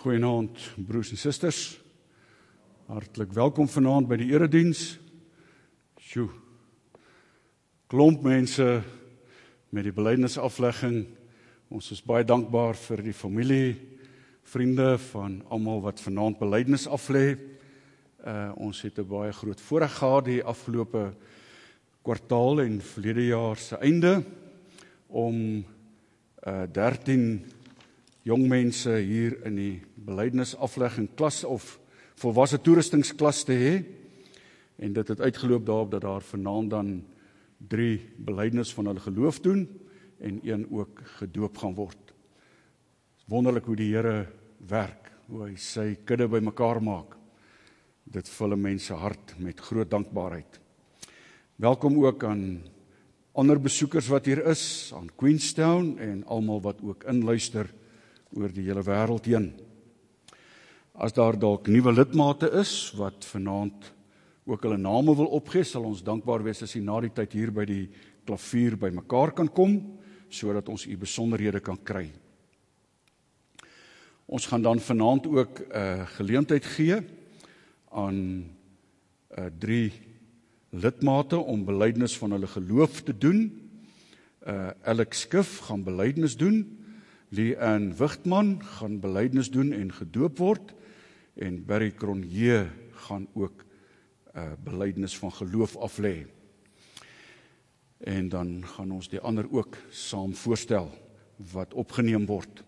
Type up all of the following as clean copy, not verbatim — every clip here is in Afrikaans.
Goeienaand, broers en susters. Hartlik welkom vanaand by die erediens. Sjoe, klomp mense met die belydenisaflegging. Ons is baie dankbaar vir die familie, vriende van almal wat vanaand belydenis aflê. Ons het 'n baie groot voorreg gehad die afgelope kwartaal en verlede jaar se einde om 13 jong mense hier in die belydenisaflegging klas of volwasse toerustingsklas te hê. En dit het uitgeloop daarop dat daar vanaand dan 3 belydenis van hulle geloof doen en 1 ook gedoop gaan word. Wonderlik hoe die Here werk, hoe hy sy kudde bymekaar maak. Dit vul 'n mens se hart met groot dankbaarheid. Welkom ook aan ander besoekers wat hier is, aan Queenstown en almal wat ook inluister oor die hele wêreld heen. As daar dalk nuwe lidmate is wat vanaand ook hulle name wil opgee, sal ons dankbaar wees as u na die tyd hier by die klavier bymekaar kan kom, sodat ons u besonderhede kan kry. Ons gaan dan vanaand ook 'n geleentheid gee aan 3 lidmate om belydenis van hulle geloof te doen. Alex Skiff gaan belydenis doen, Lee-Ann Wigtman gaan belydenis doen en gedoop word, en Barry Cronje gaan ook belydenis van geloof aflê. En dan gaan ons die ander ook saam voorstel wat opgeneem word.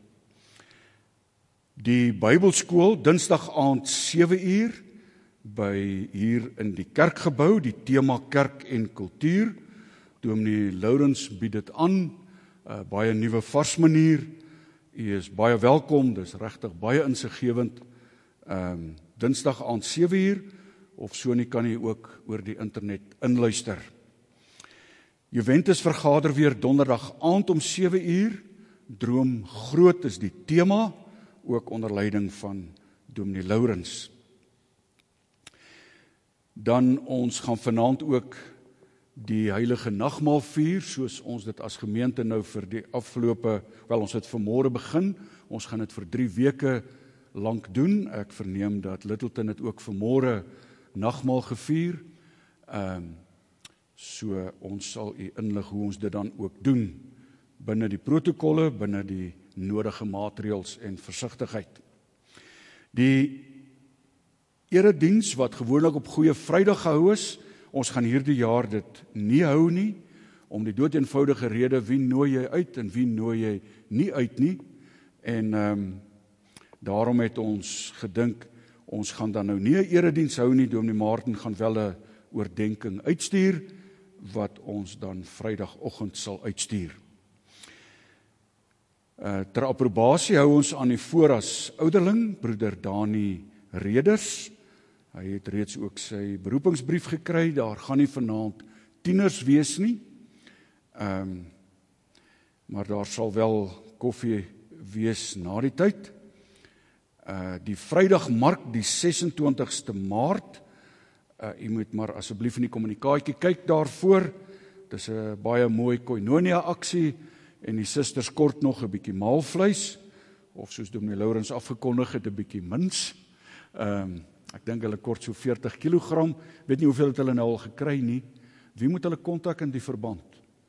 Die Bybelskool Dinsdag aand 7:00 by hier in die kerkgebou, die tema kerk en kultuur. Dominee Lourens bied dit aan, baie nuwe vars manier. U is baie welkom, dis regtig baie insiggewend. Dinsdag aand 7:00 of so nie kan u ook oor die internet inluister. Juventus vergader weer donderdag aand om 7:00. Droom groot is die tema, ook onder leiding van Dominee Lourens. Dan ons gaan vanaand ook die heilige nagmaal vier, soos ons dit as gemeente nou vir die afgelope, ons het vanmôre begin, ons gaan dit vir 3 weke lank doen. Ek verneem dat Littleton het ook vanmôre nagmaal gevier. So ons sal u inlig hoe ons dit dan ook doen, binne die protokolle, binne die nodige maatreëls en versigtigheid. Die erediens wat gewoonlik op Goeie Vrydag gehou is, ons gaan hierdie jaar dit nie hou nie, om die doodeenvoudige rede, wie nooi jy uit en wie nooi jy nie uit nie. En daarom het ons gedink, ons gaan dan nou nie 'n erediens hou nie. Dominee Martin gaan wel 'n oordenking uitstuur, wat ons dan Vrydagoggend sal uitstuur. Ter approbasie hou ons aan die voor as ouderling, broeder Dani Reders. Hy het reeds ook sy beroepingsbrief gekry, daar gaan nie vanaand tieners wees nie, maar daar sal wel koffie wees na die tyd. Die Vrydagmark, die 26ste Maart, u moet maar asseblief in die kommunikaatjie kyk daarvoor. Dis 'n baie mooi koinonia aksie, en die susters kort nog 'n bietjie maalvleis, of soos Dominee Lourens afgekondig het, 'n bietjie mins. Ek dink hulle kort so 40 kg, weet nie hoeveel het hulle nou al gekry nie. Wie moet hulle kontak in die verband?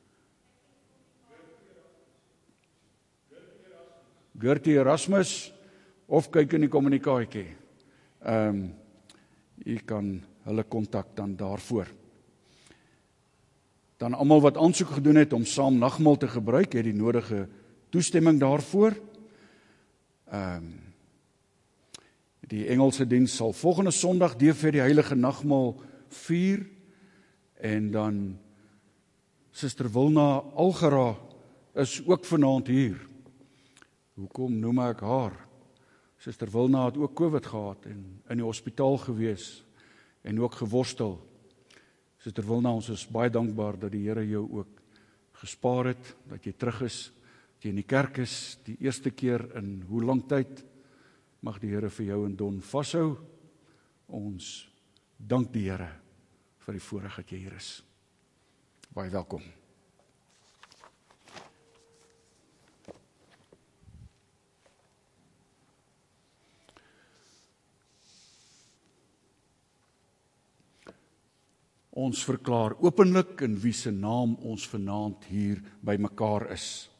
Gertie Erasmus, of kyk in die kommunikaatjie. U kan hulle kontak dan daarvoor. Dan almal wat aansoek gedoen het om saam nagmaal te gebruik, het die nodige toestemming daarvoor. Die Engelse diens sal volgende Sondag DV die heilige nagmaal vier, en dan Suster Wilna Algera is ook vanaand hier. Hoekom noem ek haar? Suster Wilna het ook COVID gehad en in die hospitaal gewees en ook geworstel. Suster Wilna, ons is baie dankbaar dat die Here jou ook gespaar het, dat jy terug is, dat jy in die kerk is, die eerste keer in hoe lang tyd. Mag die Here vir jou en Don vashou. Ons dank die Here vir die voorreg dat jy hier is. Baie welkom. Ons verklaar openlik in wie se naam ons vanaand hier by mekaar is.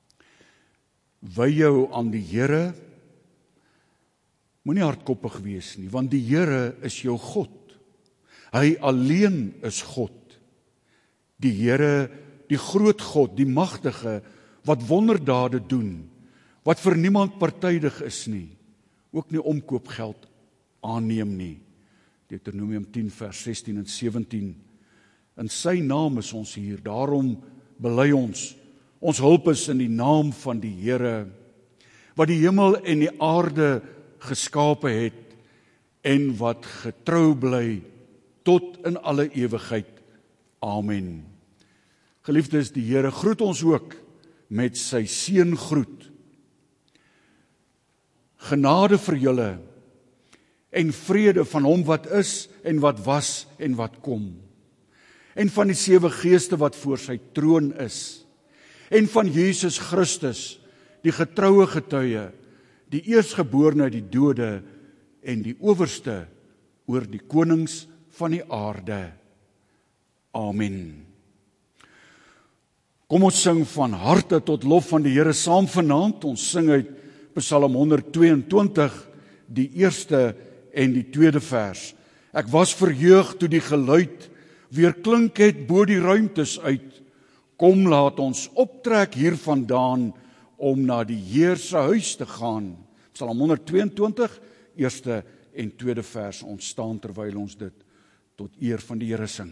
Wy jou aan die Here, moenie hardkoppig wees nie, want die Here is jou God. Hy alleen is God. Die Here, die groot God, die magtige, wat wonderdade doen, wat vir niemand partydig is nie, ook nie omkoopgeld aanneem nie. Deuteronomium 10 vers 16 en 17. In sy naam is ons hier, daarom bely ons hulp is in die naam van die Here, wat die hemel en die aarde geskape het, en wat getrou bly tot in alle ewigheid. Amen. Geliefdes, die Here groet ons ook met sy seëngroet. Genade vir julle en vrede van hom wat is en wat was en wat kom, en van die 7 geeste wat voor sy troon is, en van Jesus Christus, die getroue getuie, die eerstgeborene uit die dode en die owerste oor die konings van die aarde. Amen. Kom ons sing van harte tot lof van die Here saam vanaand. Ons sing uit Psalm 122, die eerste en die tweede vers. Ek was verheug toe die geluid weer klink het bo die ruimtes uit. Kom laat ons optrek hiervandaan om na die Heer se huis te gaan. Psalm 122, eerste en tweede vers. Ons staan terwyl ons dit tot eer van die Here sing.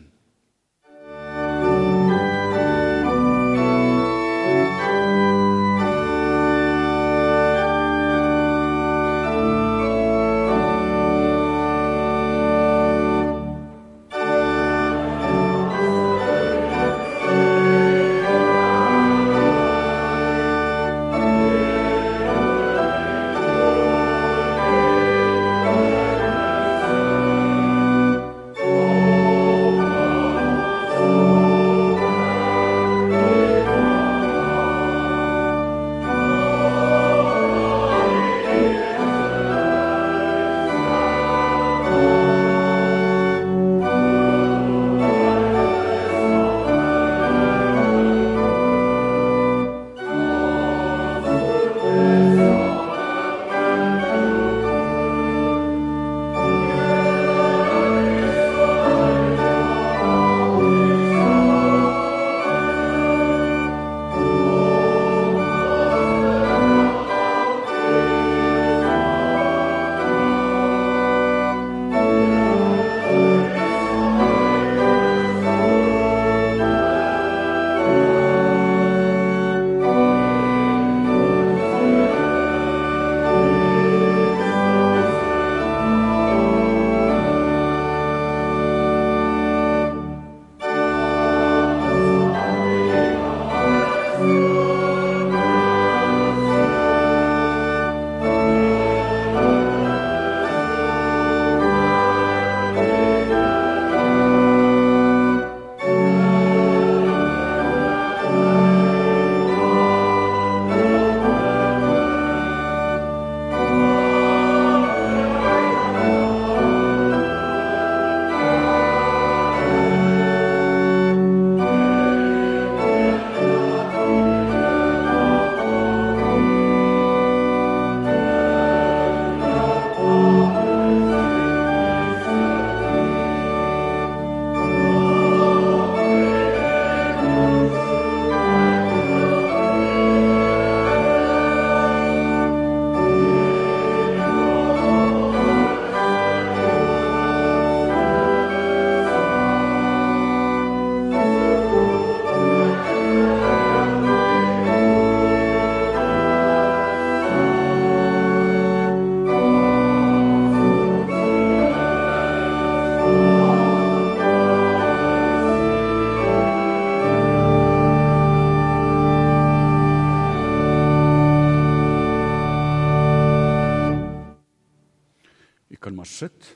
sit.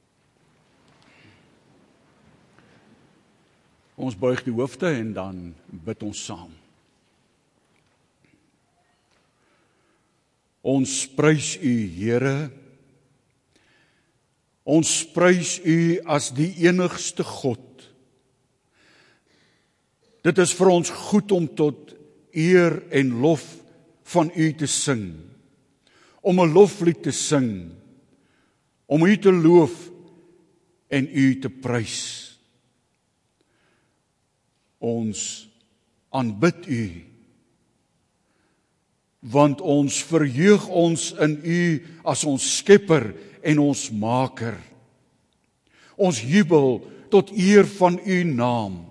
Ons buig die hoofde en dan bid ons saam. Ons prys U, Here. Ons prys U as die enigste God, Dit is vir ons goed om tot eer en lof van U te sing, om 'n loflied te sing, om U te loof en U te prys. Ons aanbid U, want ons verheug ons in U as ons Skepper en ons Maker. Ons jubel tot eer van U naam,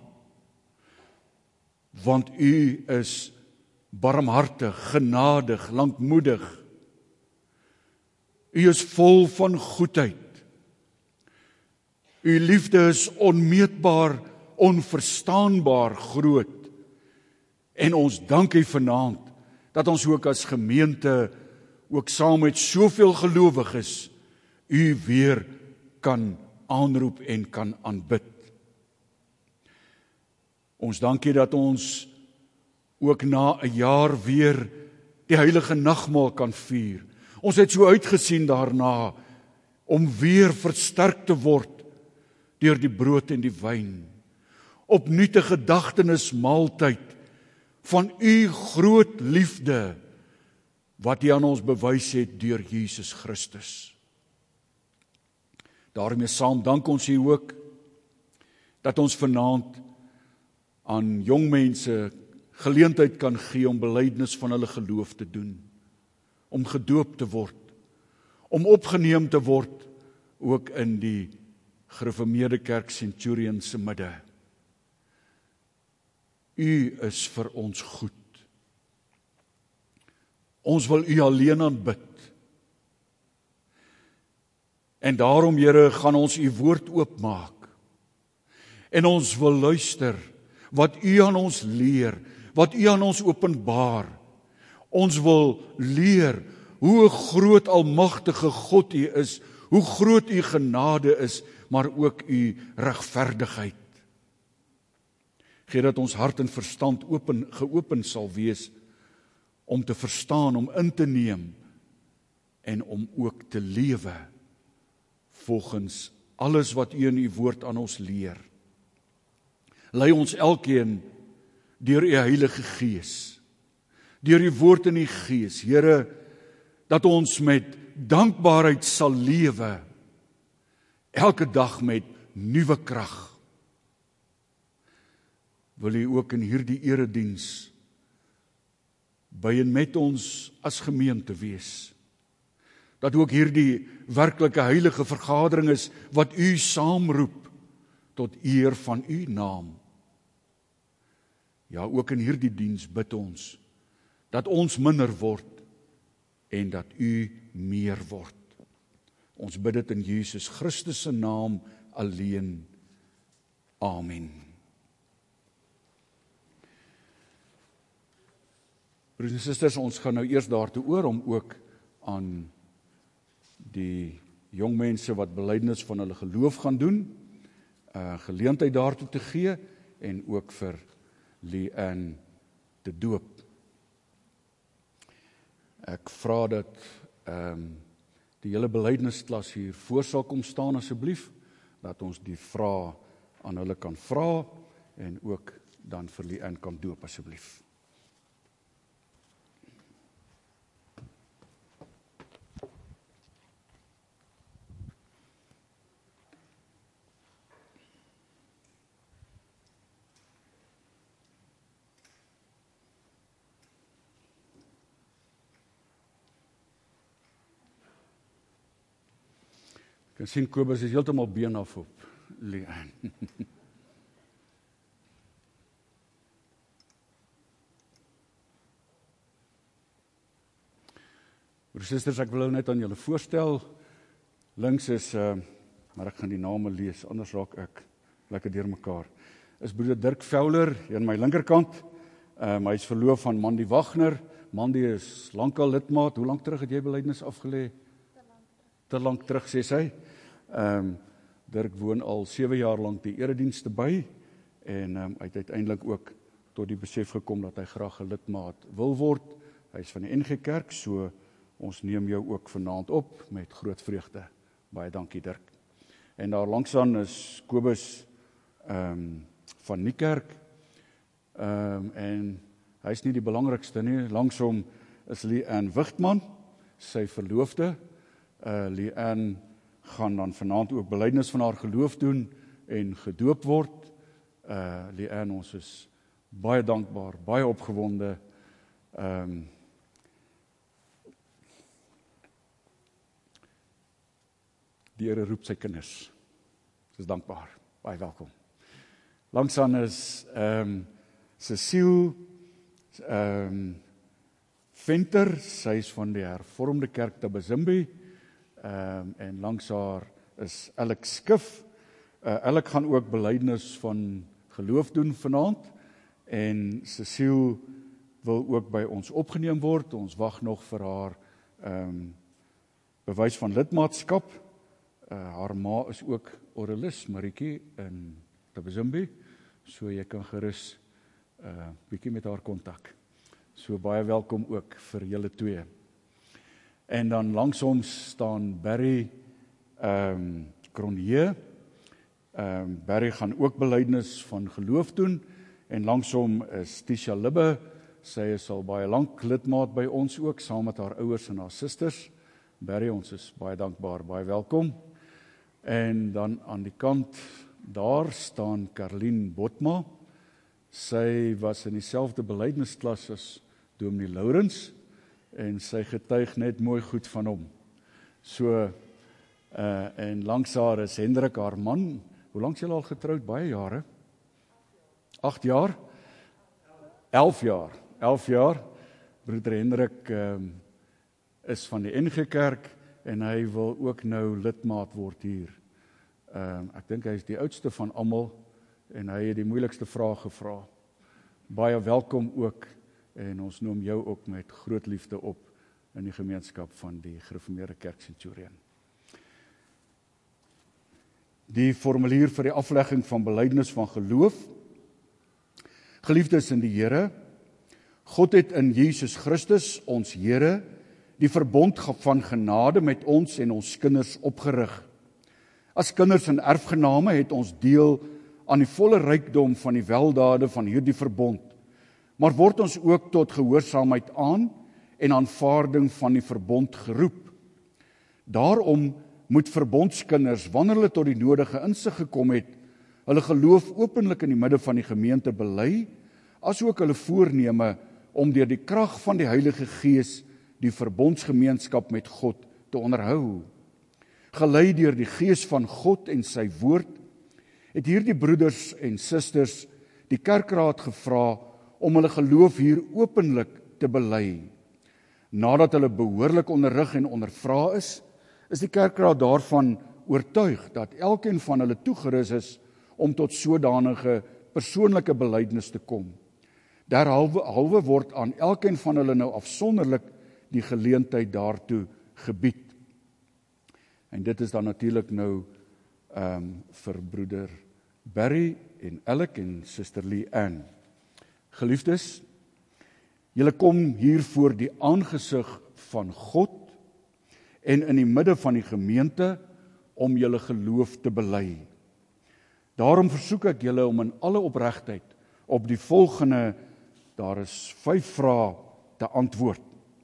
want U is barmhartig, genadig, lankmoedig. U is vol van goedheid. U liefde is onmeetbaar, onverstaanbaar groot. En ons dank U vanaand dat ons ook as gemeente, ook saam met soveel gelowiges, U weer kan aanroep en kan aanbid. Ons dank U dat ons ook na 'n jaar weer die heilige nagmaal kan vier. Ons het so uitgesien daarna om weer versterk te word deur die brood en die wyn. Opnuut 'n gedagtenismaaltyd van U groot liefde wat U aan ons bewys het deur Jesus Christus. Daarmee saam dank ons U ook dat ons vanaand aan jong mense geleentheid kan gee om belydenis van hulle geloof te doen, om gedoop te word, om opgeneem te word ook in die gereformeerde kerk Centurion se midde. U is vir ons goed. Ons wil U alleen aanbid. En daarom, Here, gaan ons U woord oopmaak. En ons wil luister wat U aan ons leer, wat U aan ons openbaar. Ons wil leer hoe 'n groot almagtige God U is, hoe groot U genade is, maar ook U regverdigheid. Gee dat ons hart en verstand geopen sal wees om te verstaan, om in te neem en om ook te lewe volgens alles wat U in U woord aan ons leer. Lei ons elkeen deur U Heilige Gees, deur U woord in U Gees, Here, dat ons met dankbaarheid sal lewe, elke dag met nuwe krag. Wil U ook in hierdie erediens by en met ons as gemeente wees. Dat ook hierdie werklike heilige vergadering is wat U saamroep tot eer van U naam. Ja, ook in hierdie diens bid ons dat ons minder word en dat U meer word. Ons bid dit in Jesus Christus se naam alleen. Amen. Broers en susters, ons gaan nou eers daartoe oor om ook aan die jong mense wat belydenis van hulle geloof gaan doen, geleentheid daartoe te gee en ook vir Leanne te doop. Ek vra dat die hele belydennisklas hier voor sal kom staan asseblief, dat ons die vrae aan hulle kan vra en ook dan vir Leanne kan doop asseblief. Ek kan sien Kobus is heeltemal been af op Leanne. Broers en susters, ek wil net aan julle voorstel. Links is, maar ek gaan die name lees, anders raak ek lekker deurmekaar. Is broeder Dirk Fowler hier aan my linkerkant. Hy is verloof van Mandy Wagner. Mandy is lankal lidmaat. Hoe lank terug het jy belydenis afgelê? Te lank terug, sê sy. Dirk woon al 7 jaar lank die eredienste by en hy het uiteindelik ook tot die besef gekom dat hy graag 'n lidmaat wil word. Hy is van die NG Kerk, so ons neem jou ook vanaand op met groot vreugde. Baie dankie Dirk. En daar langsaan is Kobus van Niekerk En hy is nie die belangrikste nie. Langsom is Leanne Wigtman, sy verloofde. Leanne gaan dan vanaand ook belydenis van haar geloof doen en gedoop word. Leanne, ons is baie dankbaar, baie opgewonde. Die Here roep sy kinders. Ons is dankbaar. Baie welkom. Langsaan is Cecile Venter, sy is van die Hervormde Kerk Tabazimbi, en langs haar is Alex Skif. Alex gaan ook belydenis van geloof doen vanaand, en Cecile wil ook by ons opgeneem word. Ons wag nog vir haar bewys van lidmaatskap. Haar ma is ook oralis, Marietjie, in Tabazimbi, so jy kan gerus bietjie met haar kontak. So baie welkom ook vir julle twee. En dan langsom staan Barry Cronje. Barry gaan ook belydenis van geloof doen, en langsom is Tisha Libbe. Sy is al baie lank lidmaat by ons ook, saam met haar ouers en haar susters. Barry, ons is baie dankbaar, baie welkom. En dan aan die kant daar staan Karlien Botma. Sy was in dieselfde belydennisklas as Dominee Lourens, en sy getuig net mooi goed van hom. So, en langs haar is Hendrik, haar man. Hoe lank is julle al getroud? Baie jare? 8 jaar? 11 jaar. 11 jaar. Broeder Hendrik is van die NG Kerk, en hy wil ook nou lidmaat word hier. Ek dink hy is die oudste van almal, en hy het die moeilikste vraag gevra. Baie welkom ook, en ons noem jou ook met groot liefde op in die gemeenskap van die Gereformeerde Kerk Centurion. Die formulier vir die aflegging van belydenis van geloof. Geliefdes in die Here, God het in Jesus Christus, ons Here, die verbond van genade met ons en ons kinders opgerig. As kinders en erfgename het ons deel aan die volle rykdom van die weldade van hierdie verbond, maar word ons ook tot gehoorsaamheid aan en aanvaarding van die verbond geroep. Daarom moet verbondskinders, wanneer hulle tot die nodige insig gekom het, hulle geloof openlik in die midde van die gemeente bely, asook hulle voorneme om deur die krag van die Heilige Gees die verbondsgemeenskap met God te onderhou. Gelei deur die Gees van God en sy woord, het hierdie broeders en susters die kerkraad gevra om hulle geloof hier openlik te bely. Nadat hulle behoorlik onderrig en ondervra is die kerkraad daarvan oortuig dat elkeen van hulle toegerus is om tot sodanige persoonlike belydenis te kom. Derhalwe word aan elkeen van hulle nou afsonderlik die geleentheid daartoe gebied. En dit is dan natuurlik nou vir broeder Barry en Alec en suster Leanne. Geliefdes, julle kom hier voor die aangesig van God en in die midde van die gemeente om julle geloof te bely. Daarom versoek ek julle om in alle opregtheid op die volgende, daar is 5 vrae, te antwoord.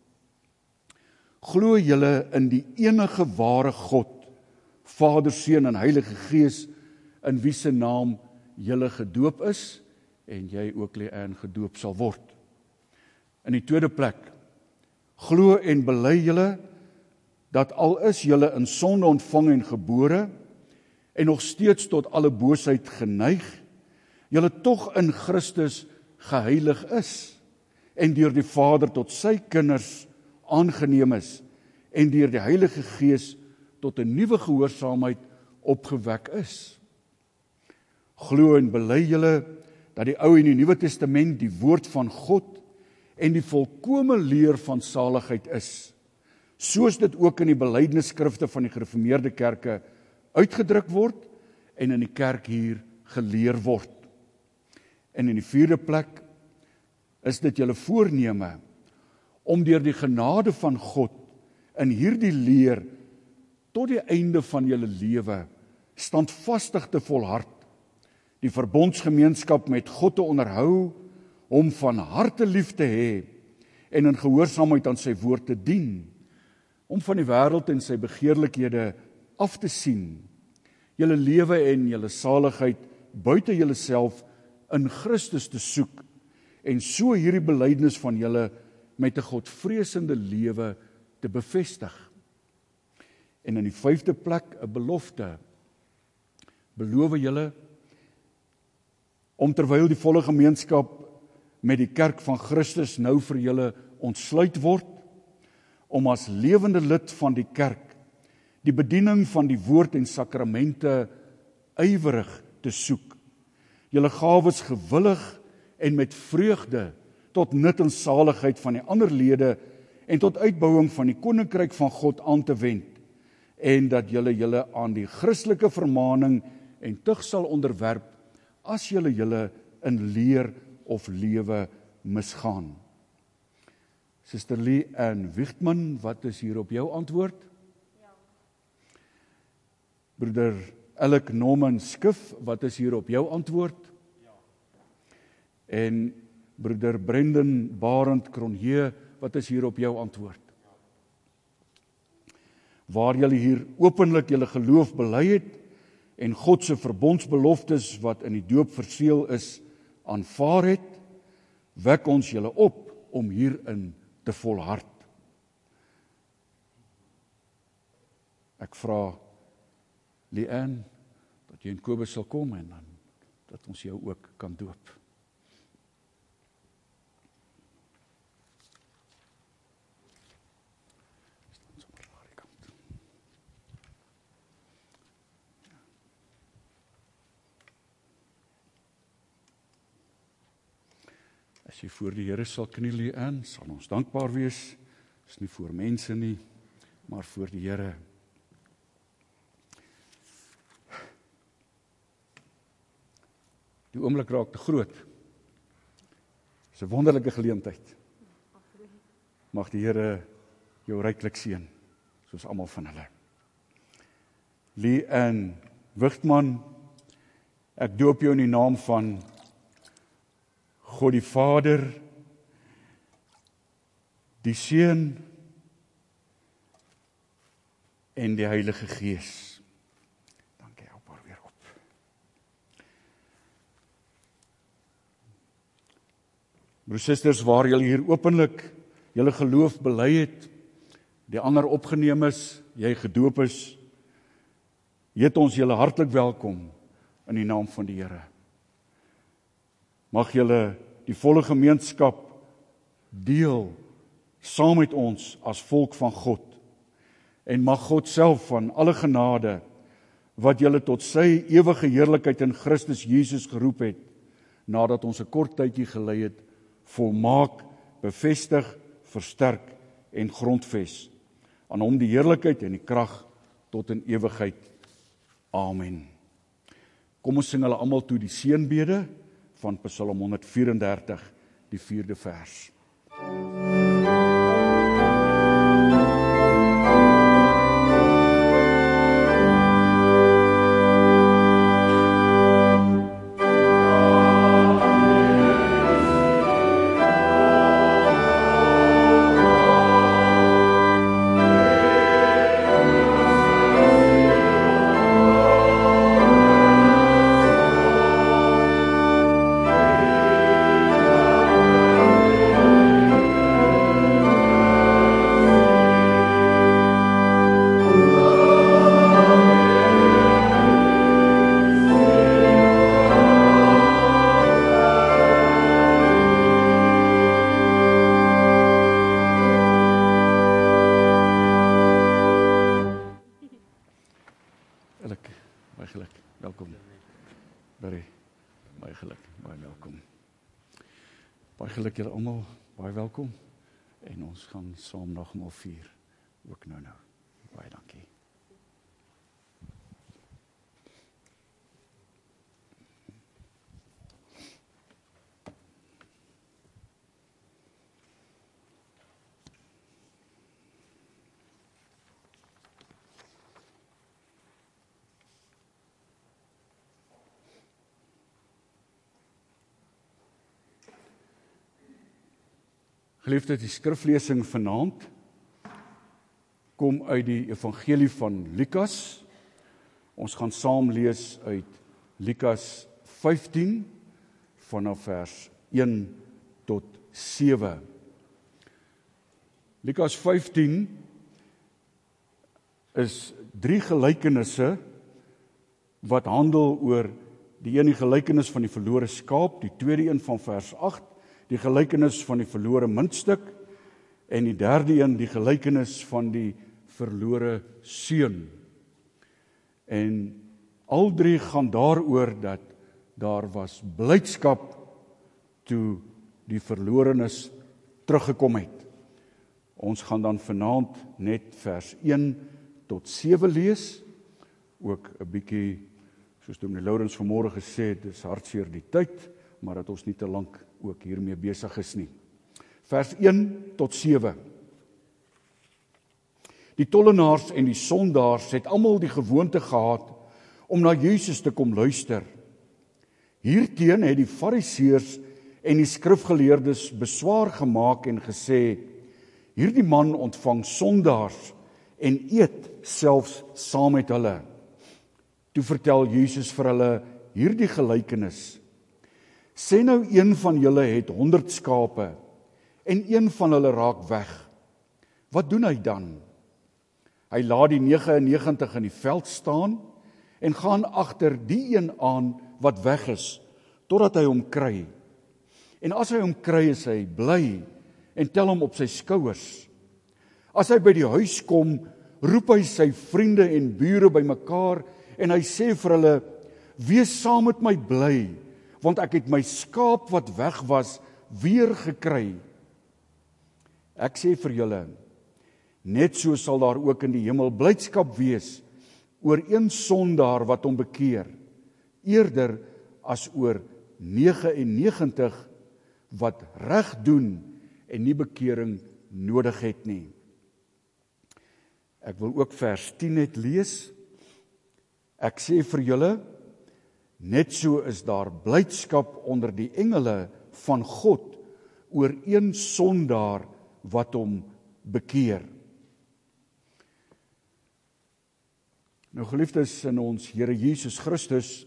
Glo julle in die enige ware God, Vader, Seun en Heilige Gees, in wie se naam julle gedoop is, en jy ook, Leanne, gedoop sal word. In die tweede plek, glo en bely julle dat al is julle in sonde ontvang en gebore, en nog steeds tot alle boosheid geneig, julle tog in Christus geheilig is, en deur die Vader tot sy kinders aangeneem is, en deur die Heilige Gees tot 'n nuwe gehoorsaamheid opgewek is. Glo en bely julle dat die Ou en die Nuwe Testament die woord van God en die volkome leer van saligheid is, soos dit ook in die belydenisskrifte van die gereformeerde kerke uitgedruk word en in die kerk hier geleer word. En in die vierde plek is dit julle voorneme om deur die genade van God in hierdie leer tot die einde van julle lewe standvastig te volhard, die verbondsgemeenskap met God te onderhou, hom van harte lief te hê en in gehoorsaamheid aan sy woord te dien, om van die wêreld en sy begeerlikhede af te sien, julle lewe en julle saligheid buite julleself in Christus te soek en so hierdie belydenis van julle met 'n godvreesende lewe te bevestig. En in die 5de plek 'n belofte. Beloof julle om terwyl die volle gemeenskap met die kerk van Christus nou vir julle ontsluit word, om as lewende lid van die kerk die bediening van die woord en sakramente ywerig te soek, julle gawes gewillig en met vreugde tot nut en saligheid van die ander lede en tot uitbouing van die koninkryk van God aan te wend, en dat julle aan die Christelike vermaning en tug sal onderwerp as julle in leer of lewe misgaan. Suster Lee Ann Wichtman, wat is hier op jou antwoord? Ja. Broeder Alec Norman Skif, wat is hier op jou antwoord? Ja. En broeder Brendan Barend Cronje, wat is hier op jou antwoord? Ja. Waar julle hier openlik julle geloof bely het en God se verbondsbeloftes wat in die doop verseël is, aanvaar het, wek ons julle op om hierin te volhard. Ek vra Leanne dat jy in Kobus sal kom en dan dat ons jou ook kan doop. As jy voor die Here sal kniel Leanne, sal ons dankbaar wees. Dis nie voor mense nie, maar voor die Here. Die oomblik raak te groot. Dis 'n wonderlike geleentheid. Mag die Here jou ryklik seën, soos almal van hulle. Leanne Wichtman, ek doop jou in die naam van God die Vader, die Seun en die Heilige Gees. Dankie, help haar weer op. Broers en susters, waar julle hier openlik julle geloof bely het, die ander opgeneem is, jy gedoop is, heet ons julle hartlik welkom in die naam van die Here. Mag julle die volle gemeenskap deel saam met ons as volk van God. En mag God self van alle genade wat julle tot sy ewige heerlikheid in Christus Jesus geroep het, nadat ons 'n kort tydjie gelei het, volmaak, bevestig, versterk en grondves. Aan hom die heerlikheid en die krag tot in ewigheid. Amen. Kom ons sing hulle almal toe die seënbede van Psalm 134, die 4de vers. Julle almal baie welkom en ons gaan saam nagmaal vier ook nou. Baie dankie. Geliefde, die skriflesing vanaand kom uit die evangelie van Lukas. Ons gaan saam lees uit Lukas 15 vanaf vers 1 tot 7. Lukas 15 is 3 gelykenisse wat handel oor die ene gelykenis van die verlore skaap, die tweede een van vers 8, die gelykenis van die verlore muntstuk en die derde een die gelykenis van die verlore seun. En al 3 gaan daaroor dat daar was blydskap toe die verlorenes teruggekom het. Ons gaan dan vanaand net vers 1 tot 7 lees, ook 'n bietjie, soos Dominee Lourens vanmôre gesê het, dis hartseer die tyd, maar dat ons nie te lank ook hiermee besig is nie. Vers 1 tot 7. Die tollenaars en die sondaars het almal die gewoonte gehad om na Jesus te kom luister. Hierteen het die fariseërs en die skrifgeleerdes beswaar gemaak en gesê, hierdie man ontvang sondaars en eet selfs saam met hulle. Toe vertel Jesus vir hulle hierdie gelykenis. Sê nou een van julle het 100 skape en een van hulle raak weg. Wat doen hy dan? Hy laat die 99 in die veld staan en gaan agter die een aan wat weg is, totdat hy hom kry. En as hy hom kry, is hy bly en tel hom op sy skouers. As hy by die huis kom, roep hy sy vriende en bure bymekaar en hy sê vir hulle, wees saam met my bly, want ek het my skaap wat weg was weer gekry. Ek sê vir julle, net so sal daar ook in die hemel blydskap wees oor een sondaar wat hom bekeer, eerder as oor 99 wat reg doen en nie bekering nodig het nie. Ek wil ook vers 10 net lees. Ek sê vir julle, net so is daar blydskap onder die engele van God oor een sondaar wat hom bekeer. Nou geliefdes in ons Here Jesus Christus,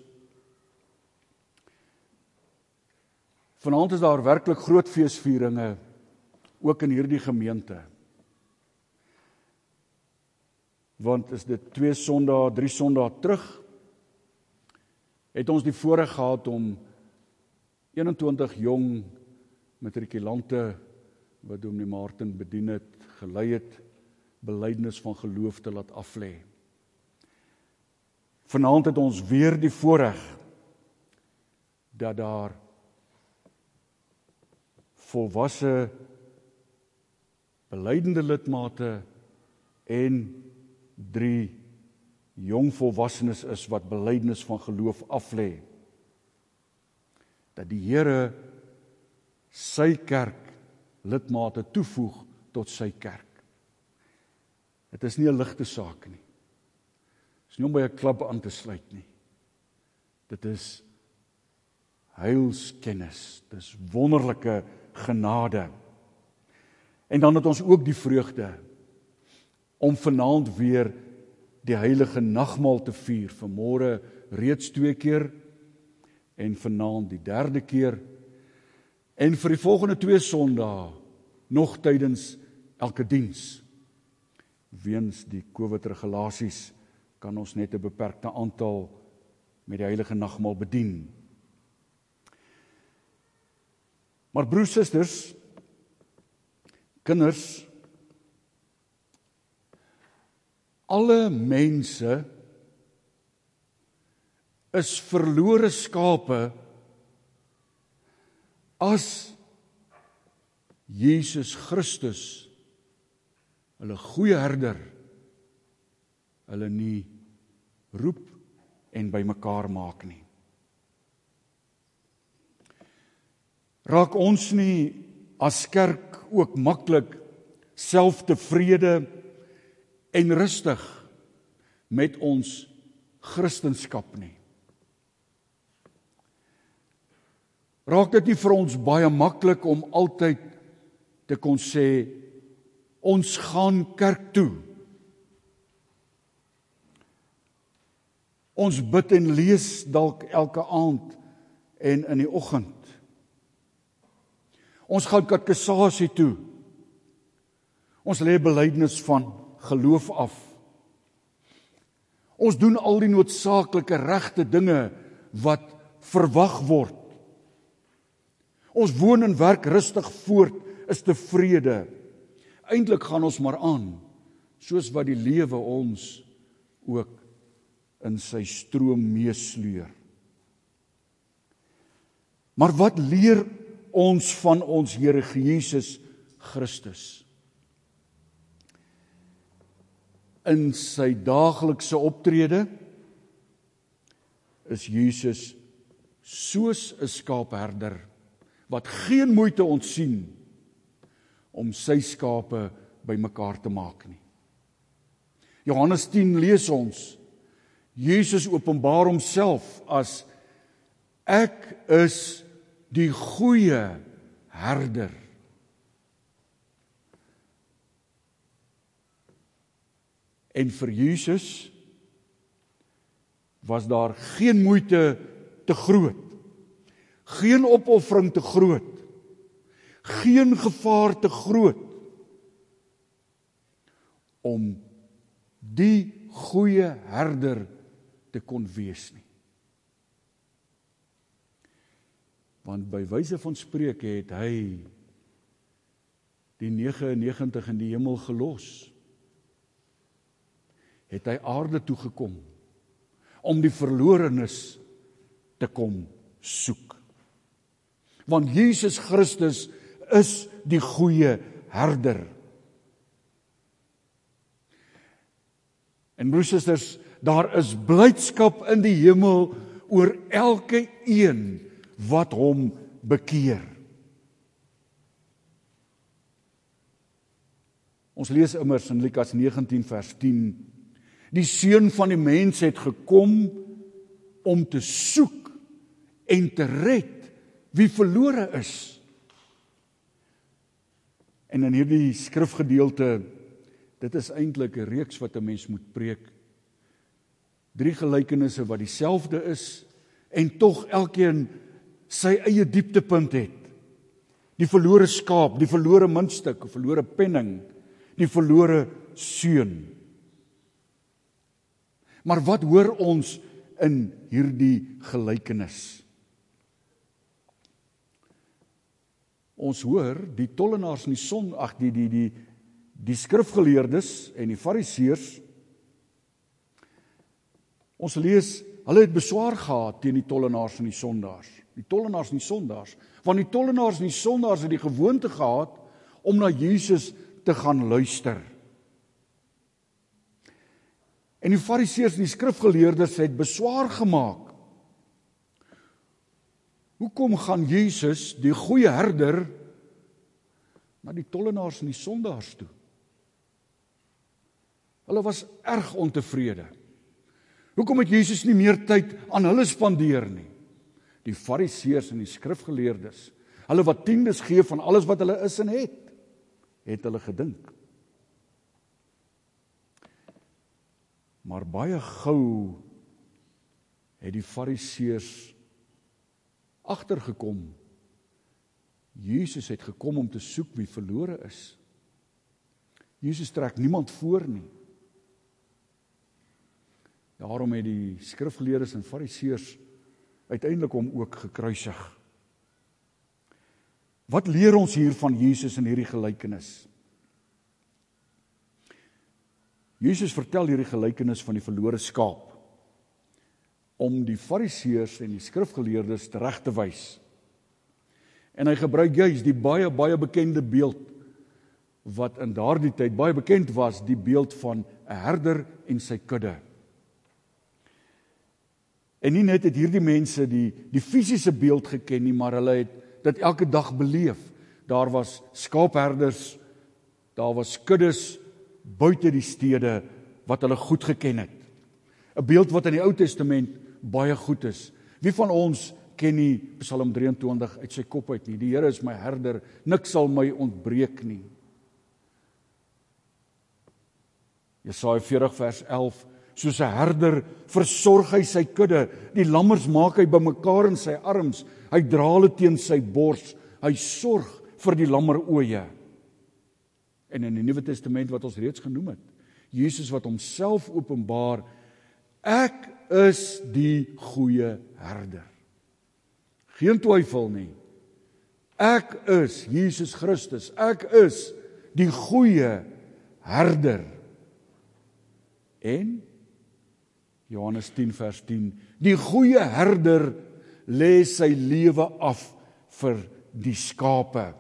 vanaand is daar werklik groot feesvieringe ook in hierdie gemeente. Want is dit 2 Sondae, 3 Sondae terug, het ons die voorreg gehad om 21 jong matrikulante wat Dominee Martin bedien het, gelei het, belydenis van geloof te laat aflê. Vanaand het ons weer die voorreg dat daar volwasse belydende lidmate en 3 jong volwassenes is wat belydenis van geloof aflê. Dat die Here sy kerk lidmate toevoeg tot sy kerk. Dit is nie 'n ligte saak nie. Dit is nie om by 'n klub aan te sluit nie. Dit is heilskennis, dit is wonderlike genade. En dan het ons ook die vreugde om vanaand weer die heilige nagmaal te vier. Vanmôre reeds 2 keer en vanaand die 3de keer. En vir die volgende 2 Sondae nog tydens elke diens. Weens die COVID-regulasies kan ons net 'n beperkte aantal met die heilige nagmaal bedien. Maar broers, susters, kinders, alle mense is verlore skape as Jesus Christus, hulle goeie herder, hulle nie roep en bymekaar maak nie. Raak ons nie as kerk ook maklik selftevrede en rustig met ons Christenskap nie? Raak dit nie vir ons baie maklik om altyd te kon sê, ons gaan kerk toe. Ons bid en lees dalk elke aand en in die oggend. Ons gaan katekisasie toe. Ons lê belydenis van geloof af. Ons doen al die noodsaaklike regte dinge wat verwag word. Ons woon en werk rustig voort, is tevrede. Eintlik gaan ons maar aan, soos wat die lewe ons ook in sy stroom meesleur. Maar wat leer ons van ons Here Jesus Christus? In sy daaglikse optrede is Jesus soos 'n skaapherder wat geen moeite ontsien om sy skape bymekaar te maak nie. Johannes 10 lees ons, Jesus openbaar homself as ek is die goeie herder. En vir Jesus was daar geen moeite te groot, geen opoffering te groot, geen gevaar te groot om die goeie herder te kon wees nie. Want by wyse van spreuke het hy die 99 in die hemel gelos. Het hy aarde toegekom om die verlorenes te kom soek. Want Jesus Christus is die goeie herder. En broers en susters, daar is blydskap in die hemel oor elke een wat hom bekeer. Ons lees immers in Lukas 19 vers 10, die Seun van die mens het gekom om te soek en te red wie verlore is. En in hierdie skrifgedeelte, dit is eintlik 'n reeks wat 'n mens moet preek. 3 gelykenisse wat dieselfde is en tog elkeen sy eie dieptepunt het. Die verlore skaap, die verlore muntstuk, die verlore penning, die verlore seun. Maar wat hoor ons in hierdie gelykenis? Ons hoor die tollenaars in die skrifgeleerdes en die fariseërs. Ons lees, hulle het beswaar gehad teen die tollenaars en die sondaars. Die tollenaars en die sondaars. Want die tollenaars en die sondaars het die gewoonte gehad om na Jesus te gaan luister. En die fariseërs en die skrifgeleerdes het beswaar gemaak. Hoekom gaan Jesus, die goeie herder, na die tollenaars en die sondaars toe? Hulle was erg ontevrede. Hoekom het Jesus nie meer tyd aan hulle spandeer nie? Die fariseërs en die skrifgeleerdes, hulle wat tiendes gee van alles wat hulle is en het hulle gedink. Maar baie gou het die fariseërs agtergekom, Jesus het gekom om te soek wie verlore is. Jesus trek niemand voor nie. Daarom het die skrifgeleerdes en fariseërs uiteindelik hom ook gekruisig. Wat leer ons hier van Jesus in hierdie gelykenis? Jesus vertel hierdie gelykenis van die verlore skaap om die fariseërs en die skrifgeleerdes reg te wys. En hy gebruik juis die baie bekende beeld wat in daardie tyd baie bekend was, die beeld van 'n herder en sy kudde. En nie net het hierdie mense die fisiese beeld geken nie, maar hulle het dit elke dag beleef. Daar was skaapherders, daar was kuddes buite die stede wat hulle goed geken het. 'n Beeld wat in die Ou Testament baie goed is. Wie van ons ken nie Psalm 23 uit sy kop uit nie. Die Here is my herder, niks sal my ontbreek nie. Jesaja 40 vers 11, soos 'n herder versorg hy sy kudde, die lammers maak hy bymekaar in sy arms, hy dra hulle teen sy bors, hy sorg vir die lammeroë. En in die Nuwe Testament wat ons reeds genoem het, Jesus wat homself openbaar, ek is die goeie herder. Geen twyfel nie. Ek is Jesus Christus, ek is die goeie herder. En Johannes 10 vers 10, die goeie herder lê sy lewe af vir die skape.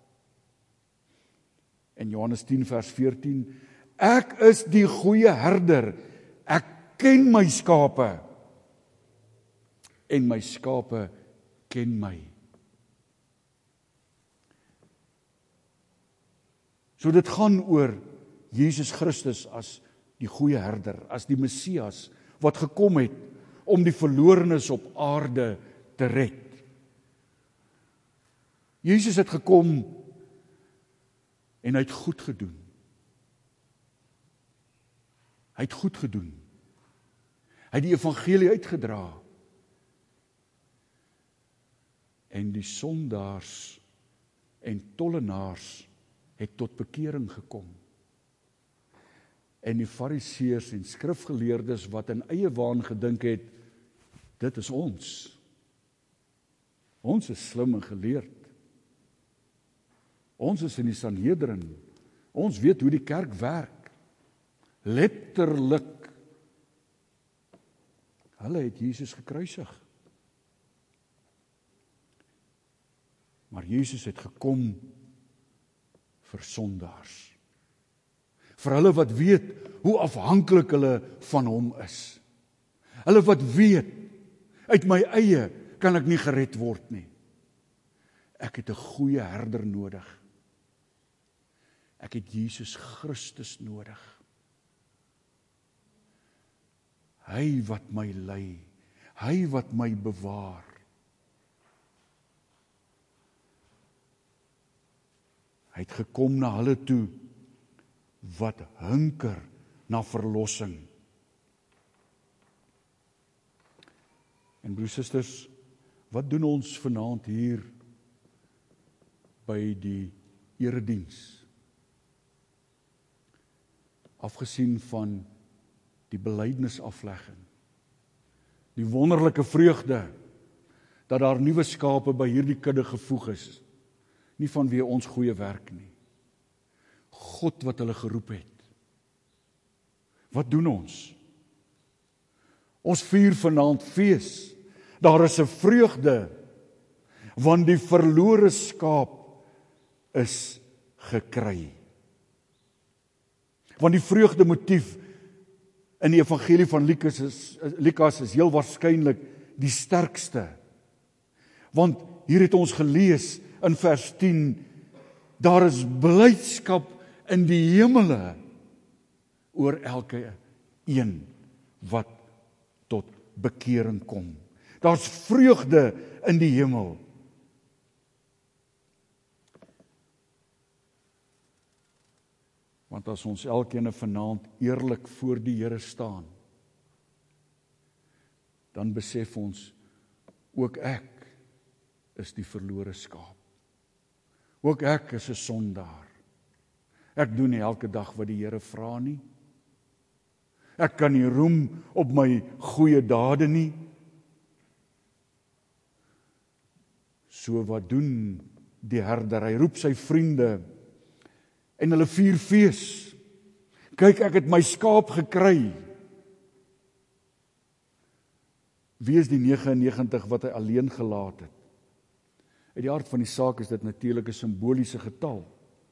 En Johannes 10 vers 14, ek is die goeie herder, ek ken my skape, en my skape ken my. So dit gaan oor Jesus Christus as die goeie herder, as die Messias, wat gekom het om die verlorenes op aarde te red. Jesus het gekom en hy het goed gedoen. Hy het goed gedoen. Hy het die evangelie uitgedra. En die sondaars en tollenaars het tot bekering gekom. En die fariseërs en skrifgeleerdes wat in eie waan gedink het, dit is ons. Ons is slim en geleerd. Ons is in die Sanhedrin. Ons weet hoe die kerk werk. Letterlik. Hulle het Jesus gekruisig. Maar Jesus het gekom vir sondaars. Vir hulle wat weet hoe afhanklik hulle van hom is. Hulle wat weet, uit my eie kan ek nie gered word nie. Ek het 'n goeie herder nodig. Ek het Jesus Christus nodig. Hy wat my lei, hy wat my bewaar. Hy het gekom na hulle toe wat hunker na verlossing. En broers en susters, wat doen ons vanaand hier by die erediens? Afgesien van die belydenisaflegging, die wonderlike vreugde dat daar nuwe skape by hierdie kudde gevoeg is, nie vanweë ons goeie werk nie. God wat hulle geroep het. Wat doen ons? Ons vier vanaand fees. Daar is 'n vreugde, want die verlore skaap is gekry. Want die vreugdemotief in die evangelie van Lukas is heel waarskynlik die sterkste. Want hier het ons gelees in vers 10, daar is blydskap in die hemele oor elke een wat tot bekering kom. Daar's vreugde in die hemel. Want as ons elkeen vanaand eerlik voor die Here staan, dan besef ons, ook ek is die verlore skaap. Ook ek is 'n sondaar. Ek doen nie elke dag wat die Here vra nie. Ek kan nie roem op my goeie dade nie. So wat doen die herder? Hy roep sy vriende en hulle vier fees. Kyk, ek het my skaap gekry. Wie is die 99 wat hy alleen gelaat het? Uit die aard van die saak is dit natuurlik 'n simboliese getal.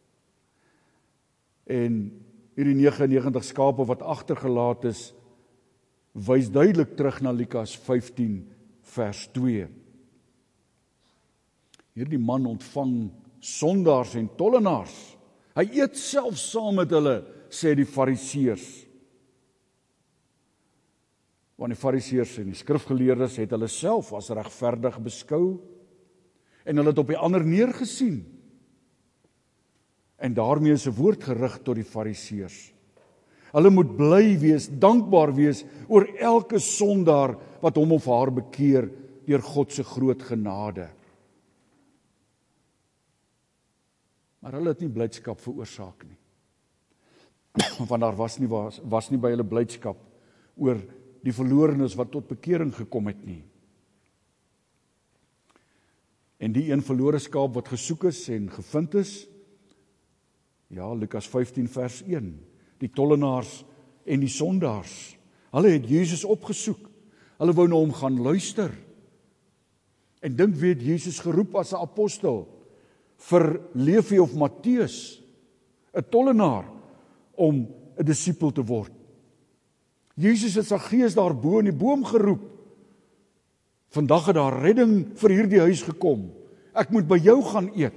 En hierdie 99 skape wat agtergelaat is, wys duidelik terug na Lukas 15 vers 2. Hierdie man ontvang sondaars en tollenaars. Hy eet self saam met hulle, sê die fariseërs. Want die Fariseërs en die skrifgeleerdes het hulle self as regverdig beskou en hulle het op die ander neergesien. En daarmee is 'n woord gerig tot die Fariseërs. Hulle moet bly wees, dankbaar wees oor elke sondaar wat hom of haar bekeer deur God se groot genade. Maar hulle het nie blydskap veroorsaak nie. Want daar was nie by hulle blydskap oor die verlorenes wat tot bekering gekom het nie. En die een verlore skaap wat gesoek is en gevind is, ja, Lukas 15 vers 1, die tollenaars en die sondaars, hulle het Jesus opgesoek, hulle wou na hom gaan luister. En dink wie het Jesus geroep as 'n apostel vir Levi of Matteus, 'n tollenaar, om 'n disipel te word. Jesus het Saggeus daarbo in die boom geroep. Vandag het daar redding vir hierdie huis gekom. Ek moet by jou gaan eet.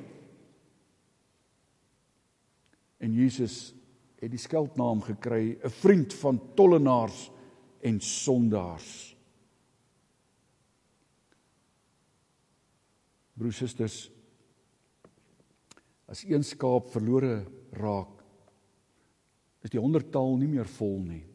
En Jesus het die skeldnaam gekry, 'n vriend van tollenaars en sondaars. Broers, susters, as een skaap verlore raak, is die 100-tal nie meer vol nie.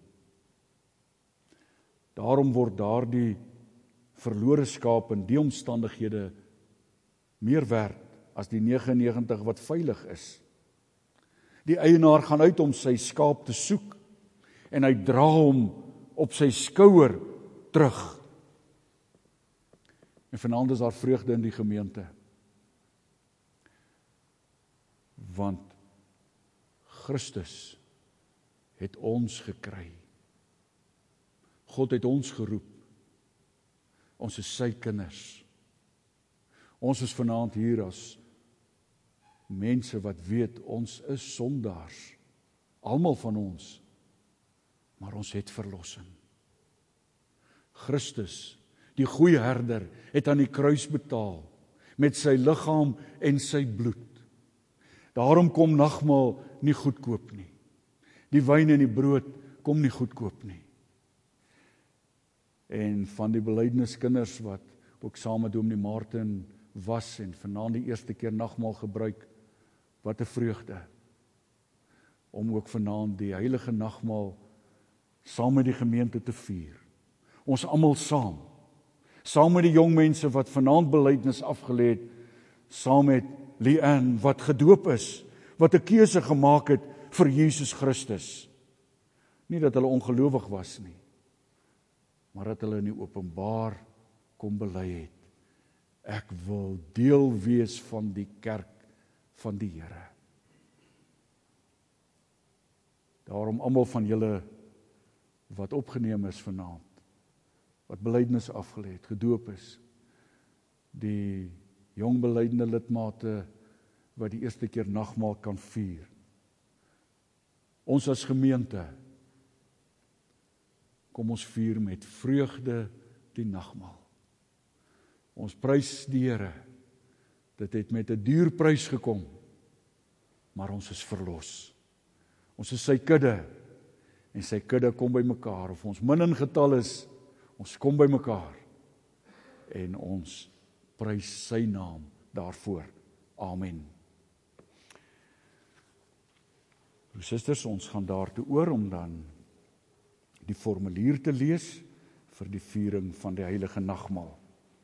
Daarom word daardie verlore skaap in die omstandighede meer werd as die 99 wat veilig is. Die eienaar gaan uit om sy skaap te soek en hy dra hom op sy skouer terug. En vanaand is daar vreugde in die gemeente. Want Christus het ons gekry. God het ons geroep. Ons is sy kinders. Ons is vanaand hier as mense wat weet, ons is sondaars. Almal van ons. Maar ons het verlossing. Christus, die goeie herder, het aan die kruis betaal, met sy liggaam en sy bloed. Daarom kom nagmaal nie goedkoop nie. Die wyn en die brood kom nie goedkoop nie. En van die belydenniskinders wat ook saam met Dominee Martin was en vanaand die eerste keer nagmaal gebruik, wat 'n vreugde om ook vanaand die heilige nagmaal saam met die gemeente te vier. Ons almal saam met die jong mense wat vanaand belydenis afgelê het, saam met Leanne wat gedoop is, wat 'n keuse gemaak het vir Jesus Christus. Nie dat hulle ongelowig was nie, maar dat hulle in die openbaar kom bely het. Ek wil deel wees van die kerk van die Here. Daarom almal van julle wat opgeneem is vanaand, wat belydenis afgelê het, gedoop is, die jong belydende lidmate wat die eerste keer nagmaal kan vier. Ons as gemeente, kom ons vier met vreugde die nagmaal. Ons prys die Here. Dit het met 'n duur prys gekom, maar ons is verlos. Ons is sy kudde, en sy kudde kom by mekaar. Of ons min in getal is, ons kom by mekaar, en ons prys sy naam daarvoor. Amen. Susters, ons gaan daartoe oor om dan die formulier te lees vir die viering van die heilige nagmaal.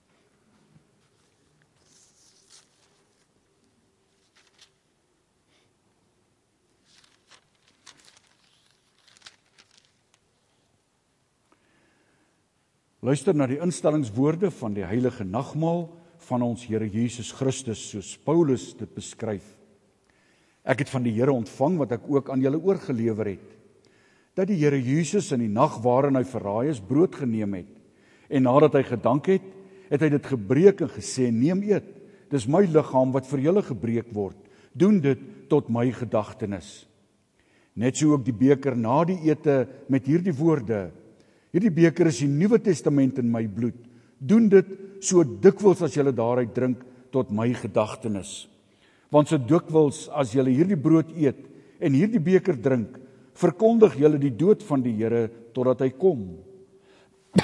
Luister na die instellingswoorde van die heilige nagmaal van ons Here Jesus Christus, soos Paulus dit beskryf. Ek het van die Here ontvang wat ek ook aan julle oorgelewer het, dat die Here Jesus in die nag waarin hy verraai is, brood geneem het, en nadat hy gedank het, het hy dit gebreek en gesê, neem eet, dis my liggaam wat vir julle gebreek word, doen dit tot my gedagtenis. Net so ook die beker na die ete met hierdie woorde, hierdie beker is die Nuwe Testament in my bloed. Doen dit so dikwels as julle daaruit drink tot my gedagtenis. Want so dikwels as julle hierdie brood eet en hierdie beker drink, verkondig julle die dood van die Here totdat hy kom.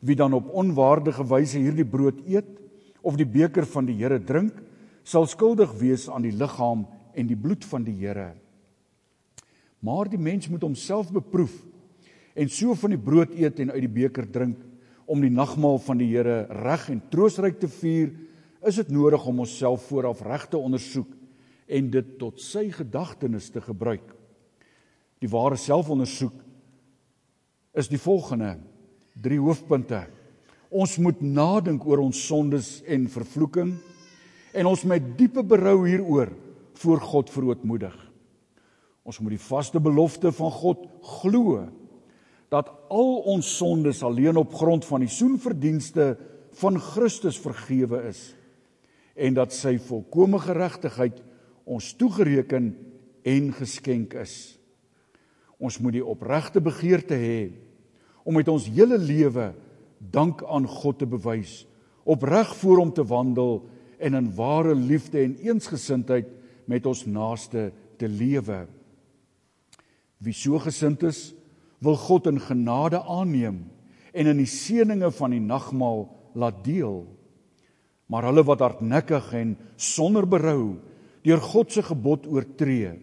Wie dan op onwaardige wyse hierdie brood eet, of die beker van die Here drink, sal skuldig wees aan die liggaam en die bloed van die Here. Maar die mens moet homself beproef, en so van die brood eet en uit die beker drink, om die nagmaal van die Here reg en troostryk te vier, is dit nodig om onsself vooraf reg te ondersoek, en dit tot sy gedagtenis te gebruik. Die ware selfondersoek is die volgende, 3 hoofpunte. Ons moet nadink oor ons sondes en vervloeking, en ons met diepe berou hieroor voor God verootmoedig. Ons moet die vaste belofte van God glo, dat al ons sondes alleen op grond van die soenverdienste van Christus vergewe is, en dat sy volkome geregtigheid ons toegereken en geskenk is. Ons moet die opregte begeerte hê om met ons hele lewe dank aan God te bewys, opreg voor hom te wandel en in ware liefde en eensgesindheid met ons naaste te lewe. Wie so gesind is, wil God in genade aanneem en in die seëninge van die nagmaal laat deel. Maar hulle wat hardnekkig en sonder berou deur God se gebod oortree,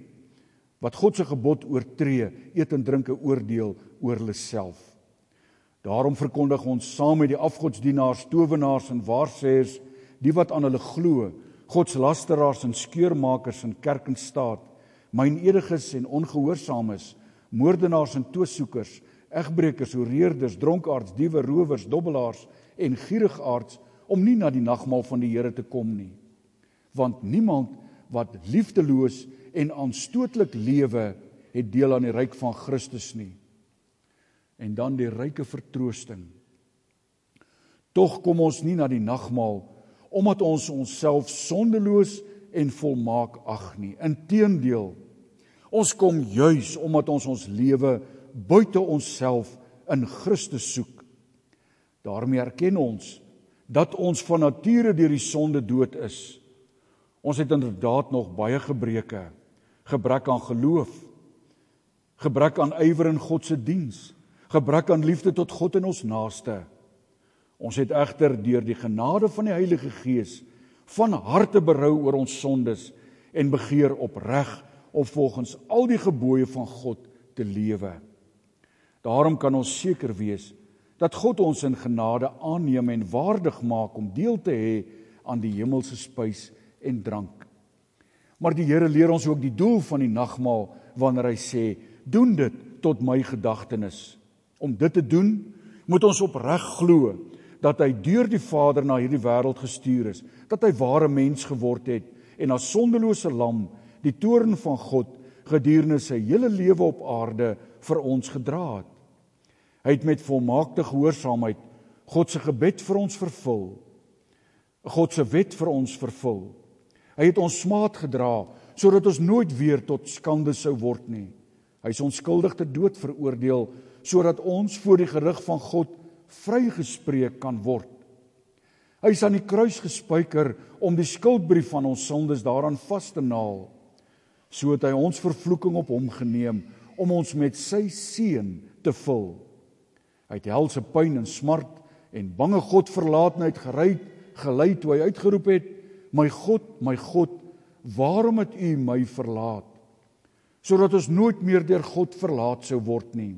eet en drink 'n oordeel oor hulle self. Daarom verkondig ons saam met die afgodsdienaars, towenaars en waarsêers, die wat aan hulle glo, godslasteraars en skeurmakers in kerk en staat, mynediges en ongehoorsaames, moordenaars en toesoekers, egbrekers, hoereerders, dronkaards, diewe, rowers, dobbelaars en gierigaards, om nie na die nagmaal van die Here te kom nie. Want niemand wat liefdeloos en aanstootlik lewe, het deel aan die ryk van Christus nie. En dan die ryke vertroosting. Tog kom ons nie na die nagmaal, omdat ons onsself sondeloos en volmaak ag nie. Inteendeel, ons kom juis omdat ons lewe buite onsself in Christus soek. Daarmee erken ons dat ons van nature deur die sonde dood is. Ons het inderdaad nog baie gebreke, gebrek aan geloof, gebrek aan ywer in God se diens, gebrek aan liefde tot God en ons naaste. Ons het egter deur die genade van die Heilige Gees van harte berou oor ons sondes en begeer opreg om volgens al die gebooie van God te lewe. Daarom kan ons seker wees dat God ons in genade aanneem en waardig maak om deel te hê aan die hemelse spys en drank. Maar die Here leer ons ook die doel van die nagmaal wanneer hy sê, doen dit tot my gedagtenis. Om dit te doen, moet ons opreg glo dat hy deur die Vader na hierdie wêreld gestuur is, dat hy ware mens geword het en as sondelose lam die toorn van God gedurende sy hele lewe op aarde vir ons gedra het. Hy het met volmaakte gehoorsaamheid God se gebed vir ons vervul, God se wet vir ons vervul. Hy het ons smaad gedra, sodat ons nooit weer tot skande sou word nie. Hy is onskuldig ter dood veroordeel, sodat ons voor die gerig van God vrygespreek kan word. Hy is aan die kruis gespyker om die skuldbrief van ons sondes daaraan vas te naal. So het hy ons vervloeking op hom geneem, om ons met sy seën te vul. Hy het helse pyn en smart en bange Godverlatenheid gelei toe hy uitgeroep het, my God, waarom het u my verlaat? Sodat ons nooit meer deur God verlaat sou word nie.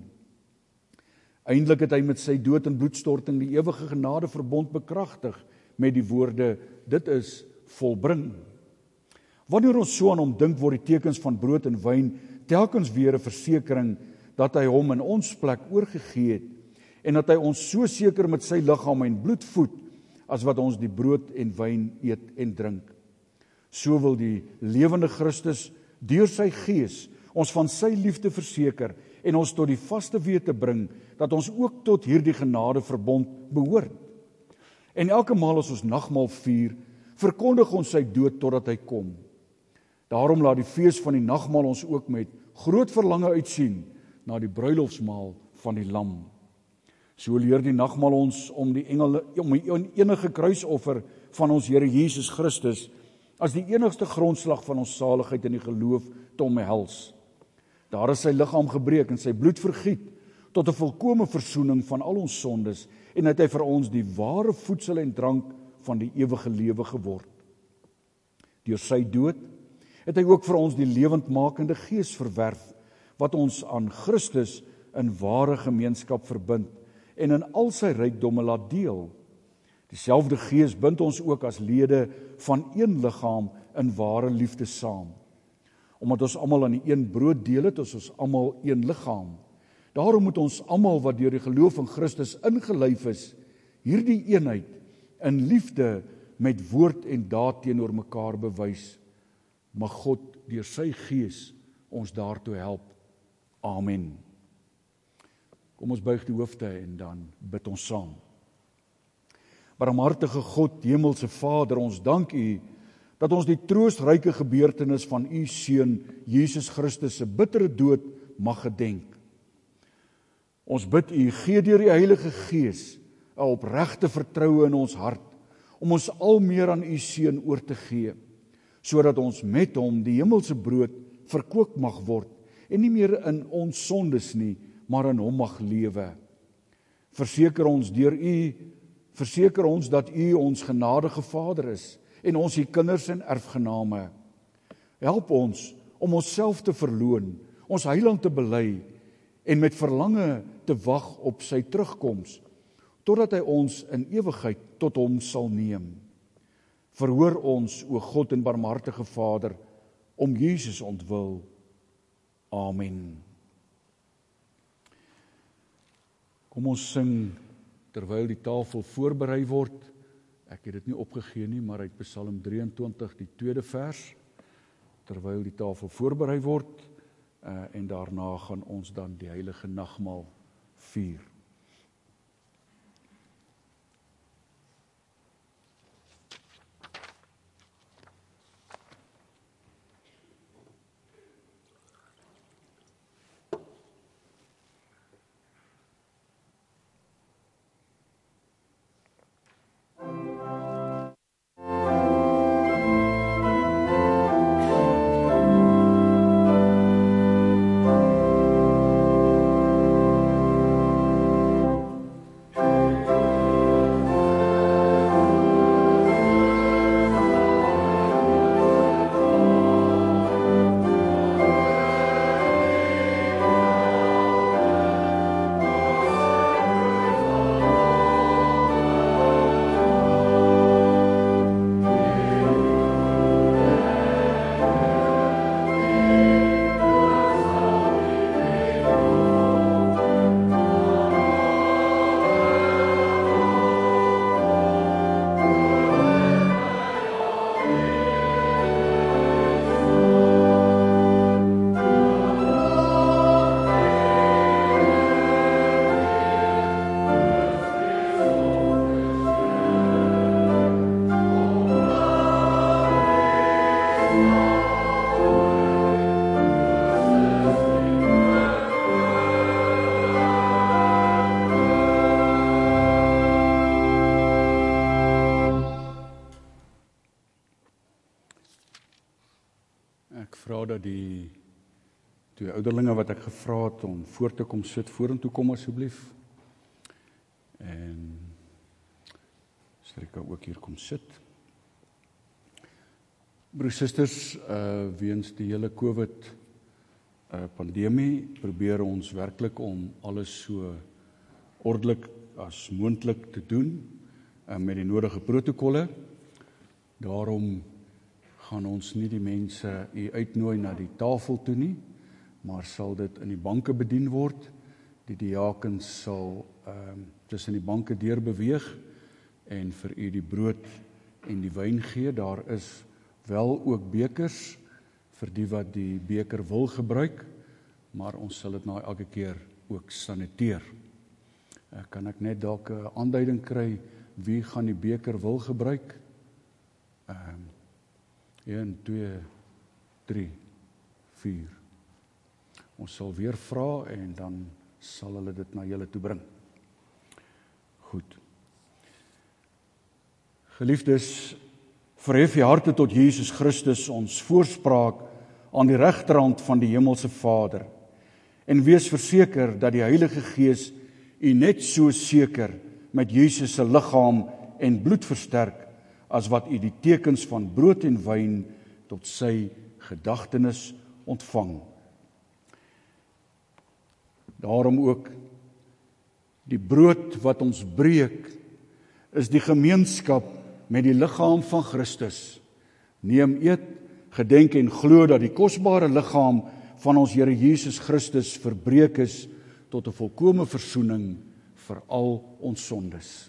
Eindelik het hy met sy dood en bloedstorting die ewige genade verbond bekragtig met die woorde, dit is volbring. Wanneer ons so aan hom dink, word die tekens van brood en wyn telkens weer 'n versekering dat hy hom in ons plek oorgegee het en dat hy ons so seker met sy liggaam en bloed voed as wat ons die brood en wyn eet en drink. So wil die lewende Christus deur sy Gees ons van sy liefde verseker en ons tot die vaste wete bring dat ons ook tot hierdie genadeverbond behoort. En elke maal as ons nagmaal vier, verkondig ons sy dood totdat hy kom. Daarom laat die fees van die nagmaal ons ook met groot verlange uitsien na die bruilofsmaal van die lam. So leer die nagmaal ons om die enige kruisoffer van ons Here Jesus Christus as die enigste grondslag van ons saligheid in die geloof te omhels. Daar is sy liggaam gebreek en sy bloed vergiet tot 'n volkomme versoening van al ons sondes en het hy vir ons die ware voedsel en drank van die ewige lewe geword. Deur sy dood het hy ook vir ons die lewendmakende Gees verwerf, wat ons aan Christus in ware gemeenskap verbind en in al sy rykdomme laat deel. Dieselfde Gees bind ons ook as lede van een liggaam in ware liefde saam. Omdat ons almal aan die een brood deel het, is ons almal een liggaam. Daarom moet ons almal wat deur die geloof in Christus ingelyf is, hierdie eenheid in liefde met woord en daad teenoor mekaar bewys. Mag God deur sy Gees ons daartoe help. Amen. Kom ons buig die hoofde en dan bid ons saam. Barmhartige God, Hemelse Vader, ons dank U dat ons die troostryke gebeurtenis van U Seun Jesus Christus se bittere dood mag gedenk. Ons bid U, gee deur die Heilige Gees 'n opregte vertroue in ons hart om ons al meer aan U Seun oor te gee, sodat ons met Hom die hemelse brood verkoop mag word en nie meer in ons sondes nie, maar in Hom mag lewe. Verseker ons dat U ons genadige Vader is en ons U kinders en erfgename. Help ons om onsself te verloon, ons heiland te bely en met verlange te wag op sy terugkoms, totdat hy ons in ewigheid tot Hom sal neem. Verhoor ons, o God en barmhartige Vader, om Jesus ontwil. Amen. Kom ons sing terwyl die tafel voorberei word. Ek het dit nie opgegee nie, maar uit Psalm 23, die tweede vers, terwyl die tafel voorberei word, en daarna gaan ons dan die heilige nagmaal vier. Dat die twee ouderlinge wat ek gevra het om voor te kom sit, vorentoe kom asseblief. En Strika ook hier kom sit. Broers, susters, weens die hele COVID pandemie probeer ons werklik om alles so ordelik as moontlik te doen met die nodige protokolle. Daarom gaan ons nie die mense uitnooi na die tafel toe nie, maar sal dit in die banke bedien word. Die diakens sal tussen die banke deur beweeg en vir u die brood en die wyn gee. Daar is wel ook bekers vir die wat die beker wil gebruik, maar ons sal dit nou elke keer ook saniteer. Kan ek net dalk 'n aanduiding kry wie gaan die beker wil gebruik? 1, 2, 3, 4. Ons sal weer vra en dan sal hulle dit na julle toe bring. Goed. Geliefdes, verhef je harte tot Jesus Christus, ons voorspraak aan die regterhand van die hemelse Vader, en wees verseker dat die Heilige Gees u net so seker met Jesus se liggaam en bloed versterk, as wat u die tekens van brood en wyn tot sy gedagtenis ontvang. Daarom ook, die brood wat ons breek, is die gemeenskap met die liggaam van Christus. Neem, eet, gedenk en glo dat die kosbare liggaam van ons Here Jesus Christus verbreek is tot 'n volkome versoening vir al ons sondes.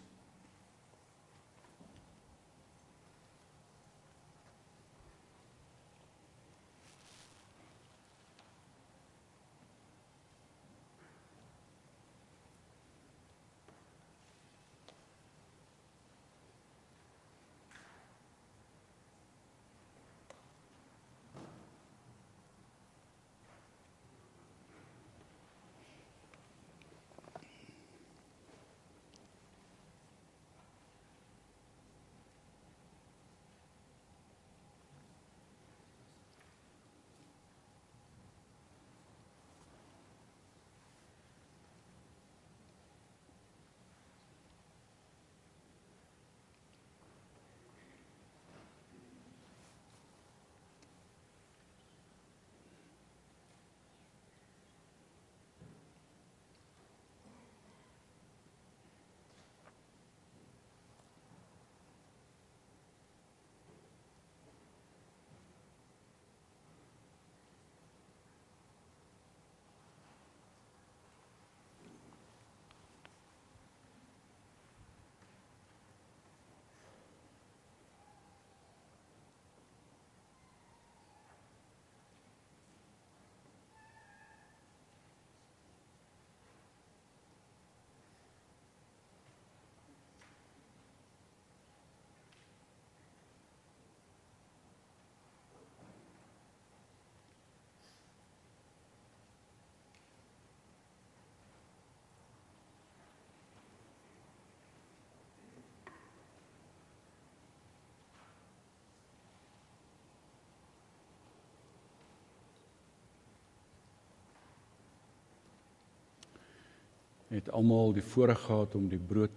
Het almal die voorreg gehad om die brood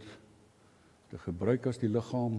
te gebruik as die liggaam.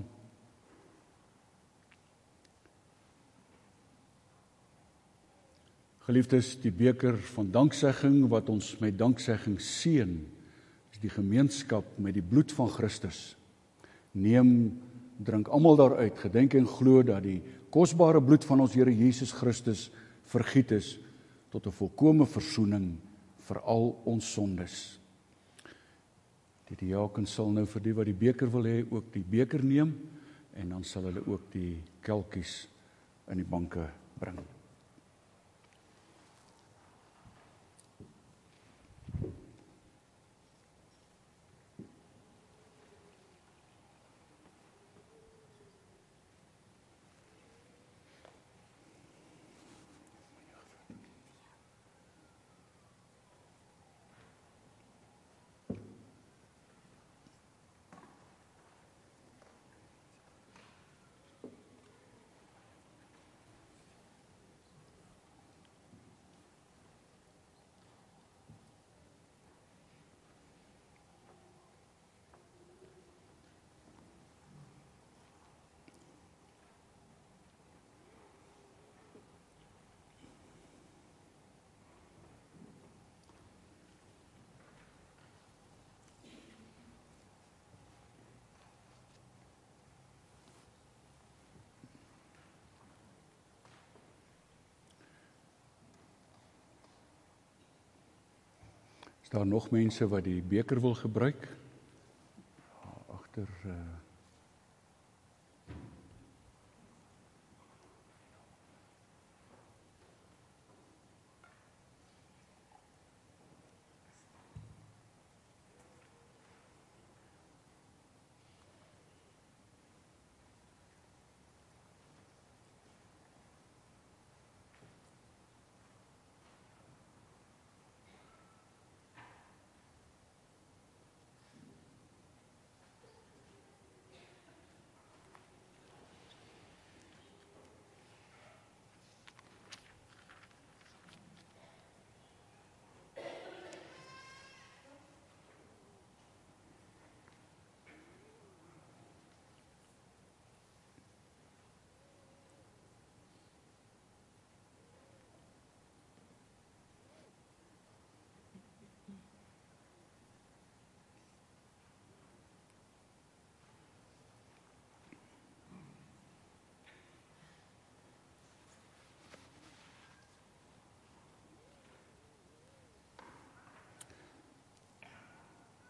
Geliefdes, die beker van danksegging wat ons met danksegging seën, is die gemeenskap met die bloed van Christus. Neem, drink almal daaruit, gedenk en glo dat die kosbare bloed van ons Here Jesus Christus vergiet is tot 'n volkome versoening vir al ons sondes. Die diaken sal nou vir die wat die beker wil hê, ook die beker neem, en dan sal hulle ook die kelkies in die banke bring. Is daar nog mense wat die beker wil gebruik? Agter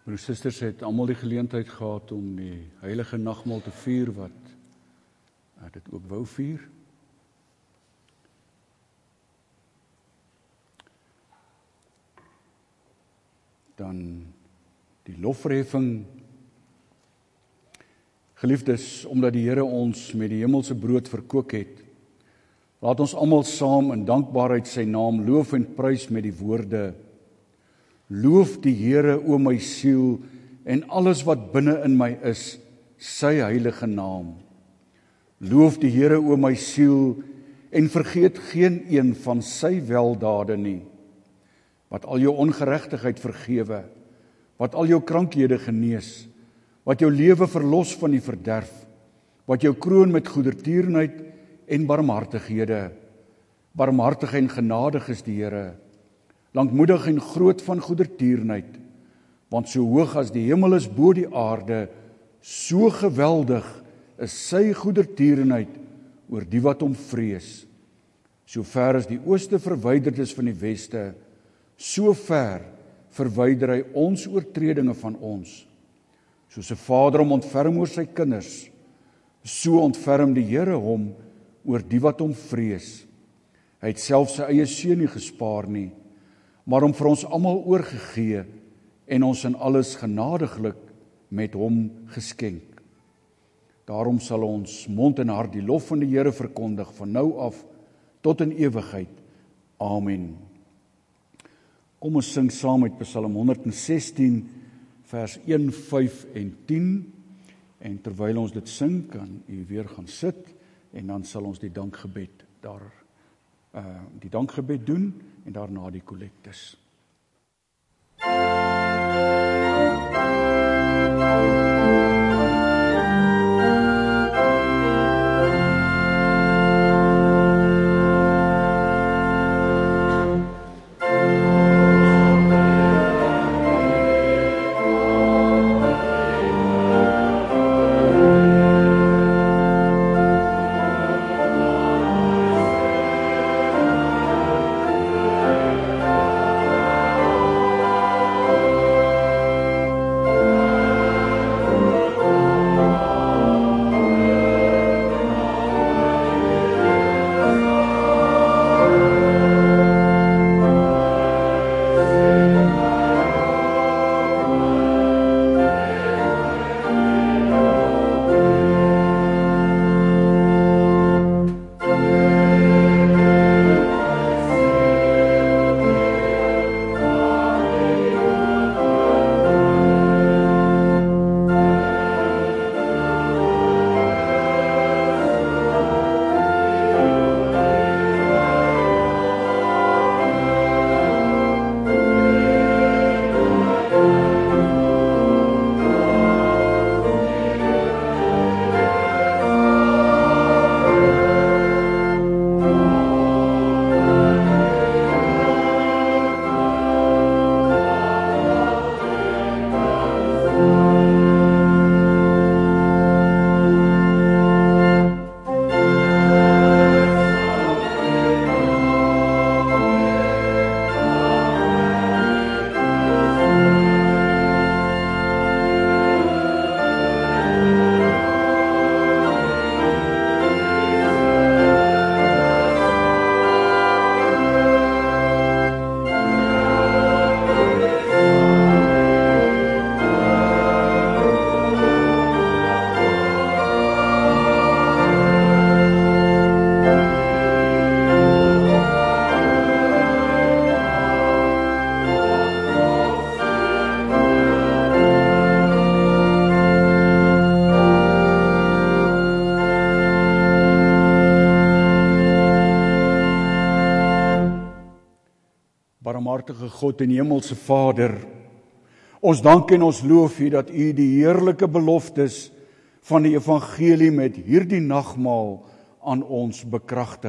Broers en susters het almal die geleentheid gehad om die heilige nagmaal te vier wat dit ook wou vier. Dan die lofverheffing. Geliefdes, omdat die Here ons met die hemelse brood verkoop het, laat ons almal saam in dankbaarheid sy naam loof en prys met die woorde: Loof die Here, o my siel, en alles wat binne in my is, sy heilige naam. Loof die Here, o my siel, en vergeet geen een van sy weldade nie, wat al jou ongeregtigheid vergewe, wat al jou krankhede genees, wat jou lewe verlos van die verderf, wat jou kroon met goedertierenheid en barmhartighede. Barmhartig en genadig is die Here, lankmoedig en groot van goedertierenheid, want so hoog as die hemel is bo die aarde, so geweldig is sy goedertierenheid oor die wat hom vrees. So ver as die ooste verwyderd is van die weste, so ver verwyder hy ons oortredinge van ons. Soos 'n vader hom ontferm oor sy kinders, so ontferm die Here hom oor die wat hom vrees. Hy het self sy eie seun nie gespaar nie, maar hom vir ons almal oorgegee en ons in alles genadiglik met hom geskenk. Daarom sal ons mond en hart die lof van die Here verkondig van nou af tot in ewigheid. Amen. Kom ons sing saam met Psalm 116 vers 1, 5 en 10. En terwyl ons dit sing, kan u weer gaan sit en dan sal ons die dankgebed doen en daarna die kollektes. Barmhartige God en hemelse Vader, ons dank en ons loof U dat U die heerlike beloftes van die evangelie met hierdie nagmaal aan ons bekragtig.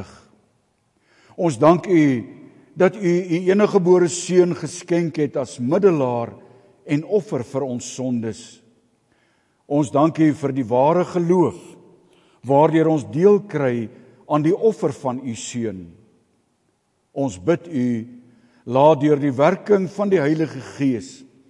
Ons dank U dat U U eniggebore seun geskenk het as middelaar en offer vir ons sondes. Ons dank U vir die ware geloof, waardeur ons deel kry aan die offer van U seun. Ons bid U, laat deur die werking van die Heilige Gees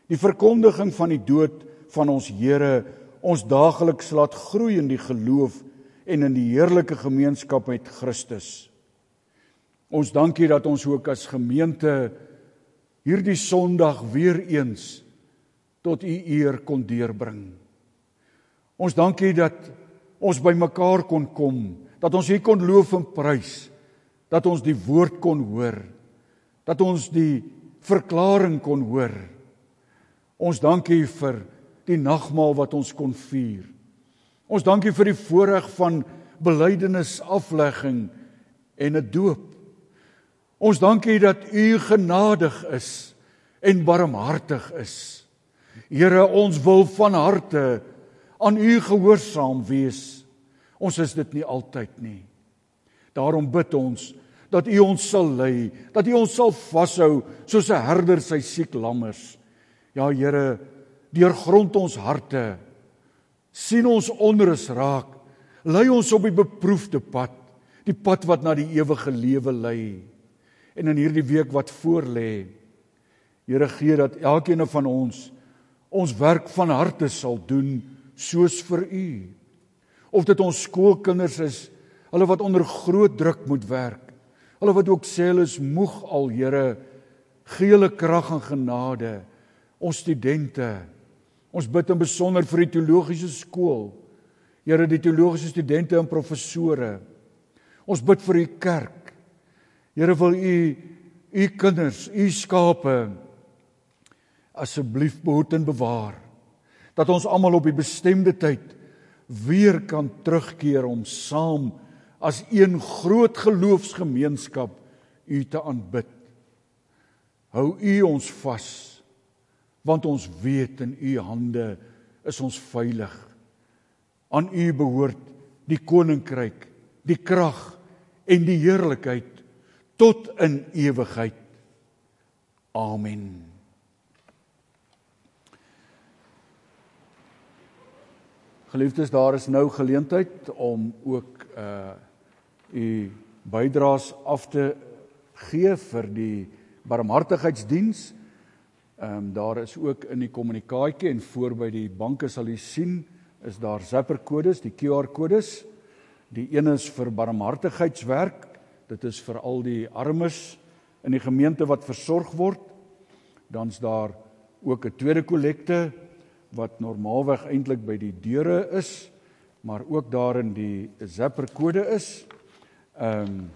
Die verkondiging van die dood van ons Here ons daagliks laat groei in die geloof en in die heerlike gemeenskap met Christus. Ons dankie dat ons ook as gemeente hierdie Sondag weer eens tot U eer kon deurbring. Ons dankie dat ons by mekaar kon kom, dat ons hier kon loof en prys, dat ons die woord kon hoor, dat ons die verklaring kon hoor. Ons dankie vir die nagmaal wat ons kon vier. Ons dankie vir die voorreg van belydenis, aflegging en 'n doop. Ons dankie dat U genadig is en barmhartig is. Here, ons wil van harte aan U gehoorsaam wees. Ons is dit nie altyd nie. Daarom bid ons dat U ons sal lei, dat U ons sal vashou soos 'n herder sy siek lammers. Ja, Here, deurgrond ons harte, sien ons onrus raak, lei ons op die beproefde pad, die pad wat na die ewige lewe lei. En in hierdie week wat voorlê, Here, gee dat elkeen van ons werk van harte sal doen, soos vir U. Of dit ons skoolkinders is, hulle wat onder groot druk moet werk, hulle wat ook sê hulle is moeg al, Here, gee hulle krag en genade. Ons studente, ons bid in besonder vir die teologiese skool, Here, die teologiese studente en professore. Ons bid vir U kerk. Here, wil U kinders, U skape, asseblief behoed en bewaar, dat ons almal op die bestemde tyd weer kan terugkeer om saam as een groot geloofsgemeenskap U te aanbid. Hou U ons vas, want ons weet in U hande is ons veilig. Aan U behoort die koninkryk, die krag en die heerlikheid tot in ewigheid. Amen. Geliefdes, daar is nou geleentheid om ook U bydraes af te gee vir die barmhartigheidsdiens. Daar is ook in die kommunikaatjie en voor by die banke sal U sien, is daar zapperkodes, die QR-kodes. Die een is vir barmhartigheidswerk, dit is vir al die armes in die gemeente wat versorg word. Dan is daar ook 'n tweede kollekte, wat normaalweg eintlik by die deure is, maar ook daarin die zapperkode is. En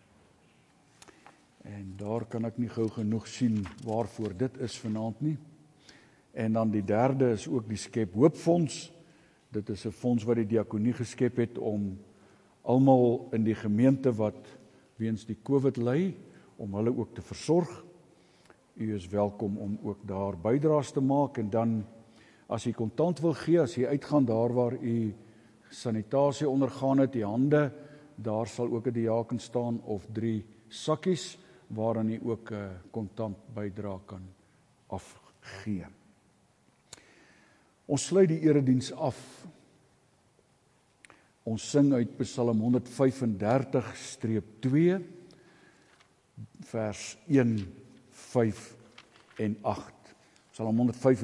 daar kan ek nie gou genoeg sien waarvoor dit is vanaand nie. En dan die derde is ook die Skep Hoop Fonds. Dit is 'n fonds wat die diakonie geskep het om almal in die gemeente wat weens die COVID ly, om hulle ook te versorg. U is welkom om ook daar bydraes te maak, en dan as u kontant wil gee, as u uitgaan daar waar u sanitasie ondergaan het, die hande, daar sal ook 'n diaken staan of 3 sakkies waarin u ook 'n kontant bydra kan afgee. Ons sluit die erediens af. Ons sing uit Psalm 135-2 vers 1, 5 en 8. Psalm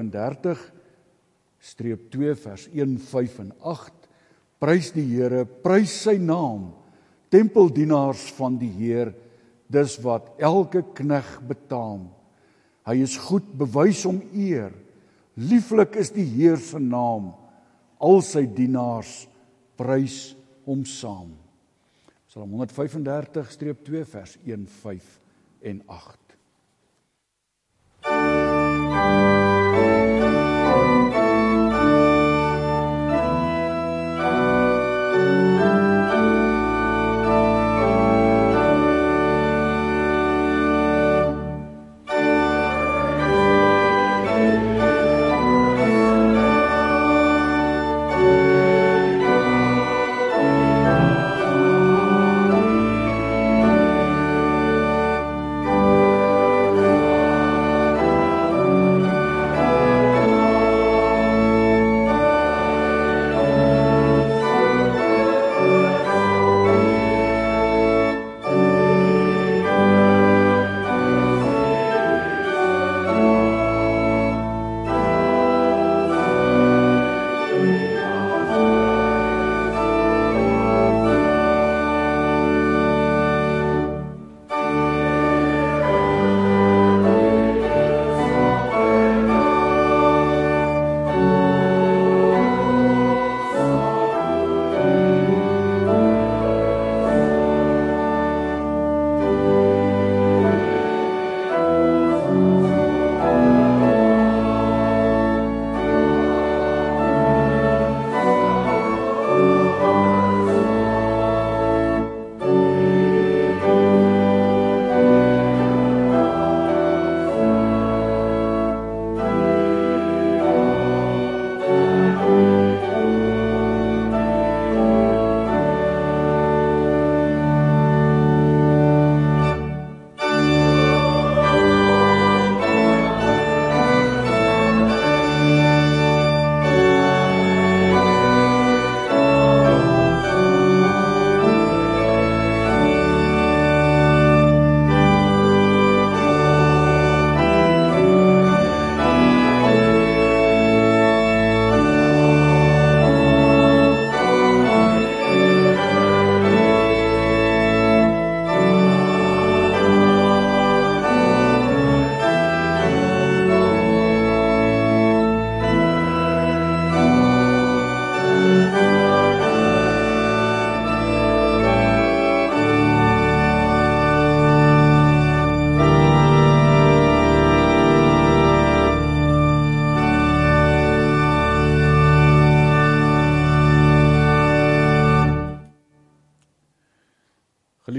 135-2 vers 1, 5 en 8. Prys die Here, prys sy naam, tempeldienaars van die Heer, dis wat elke knegg betaam. Hy is goed, bewys hom eer, lieflik is die Heer se naam, al sy dienaars prys hom saam. Psalm 135-2 vers 1, 5 en 8.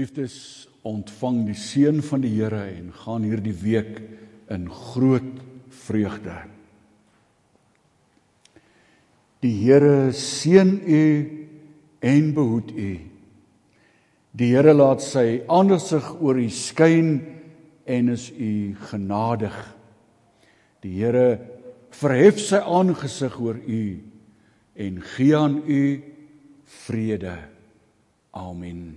Geliefdes, ontvang die seën van die Here en gaan hierdie week in groot vreugde. Die Here seën u en behoed u. Die Here laat sy aangesig oor u skyn en is u genadig. Die Here verhef sy aangesig oor u en gee aan u vrede. Amen.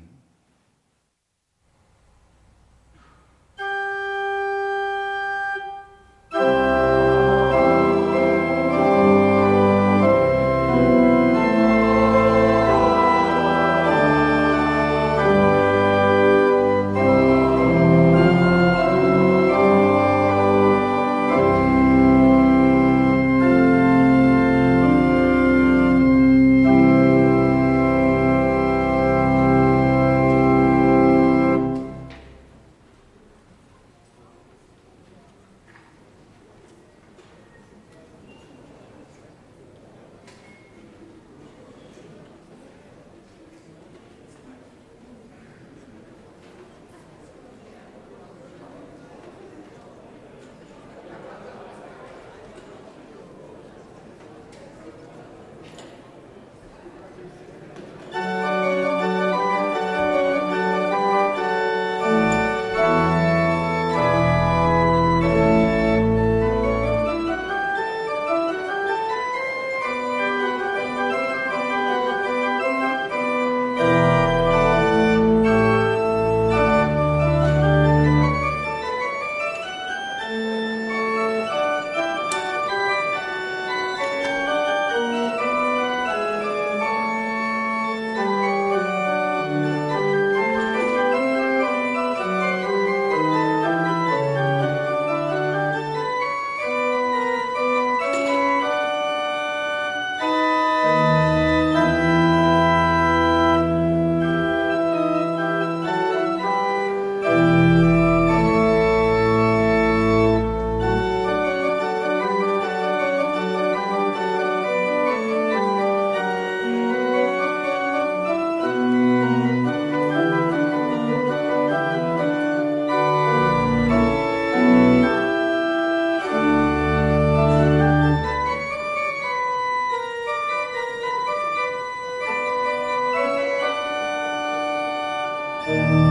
Thank you.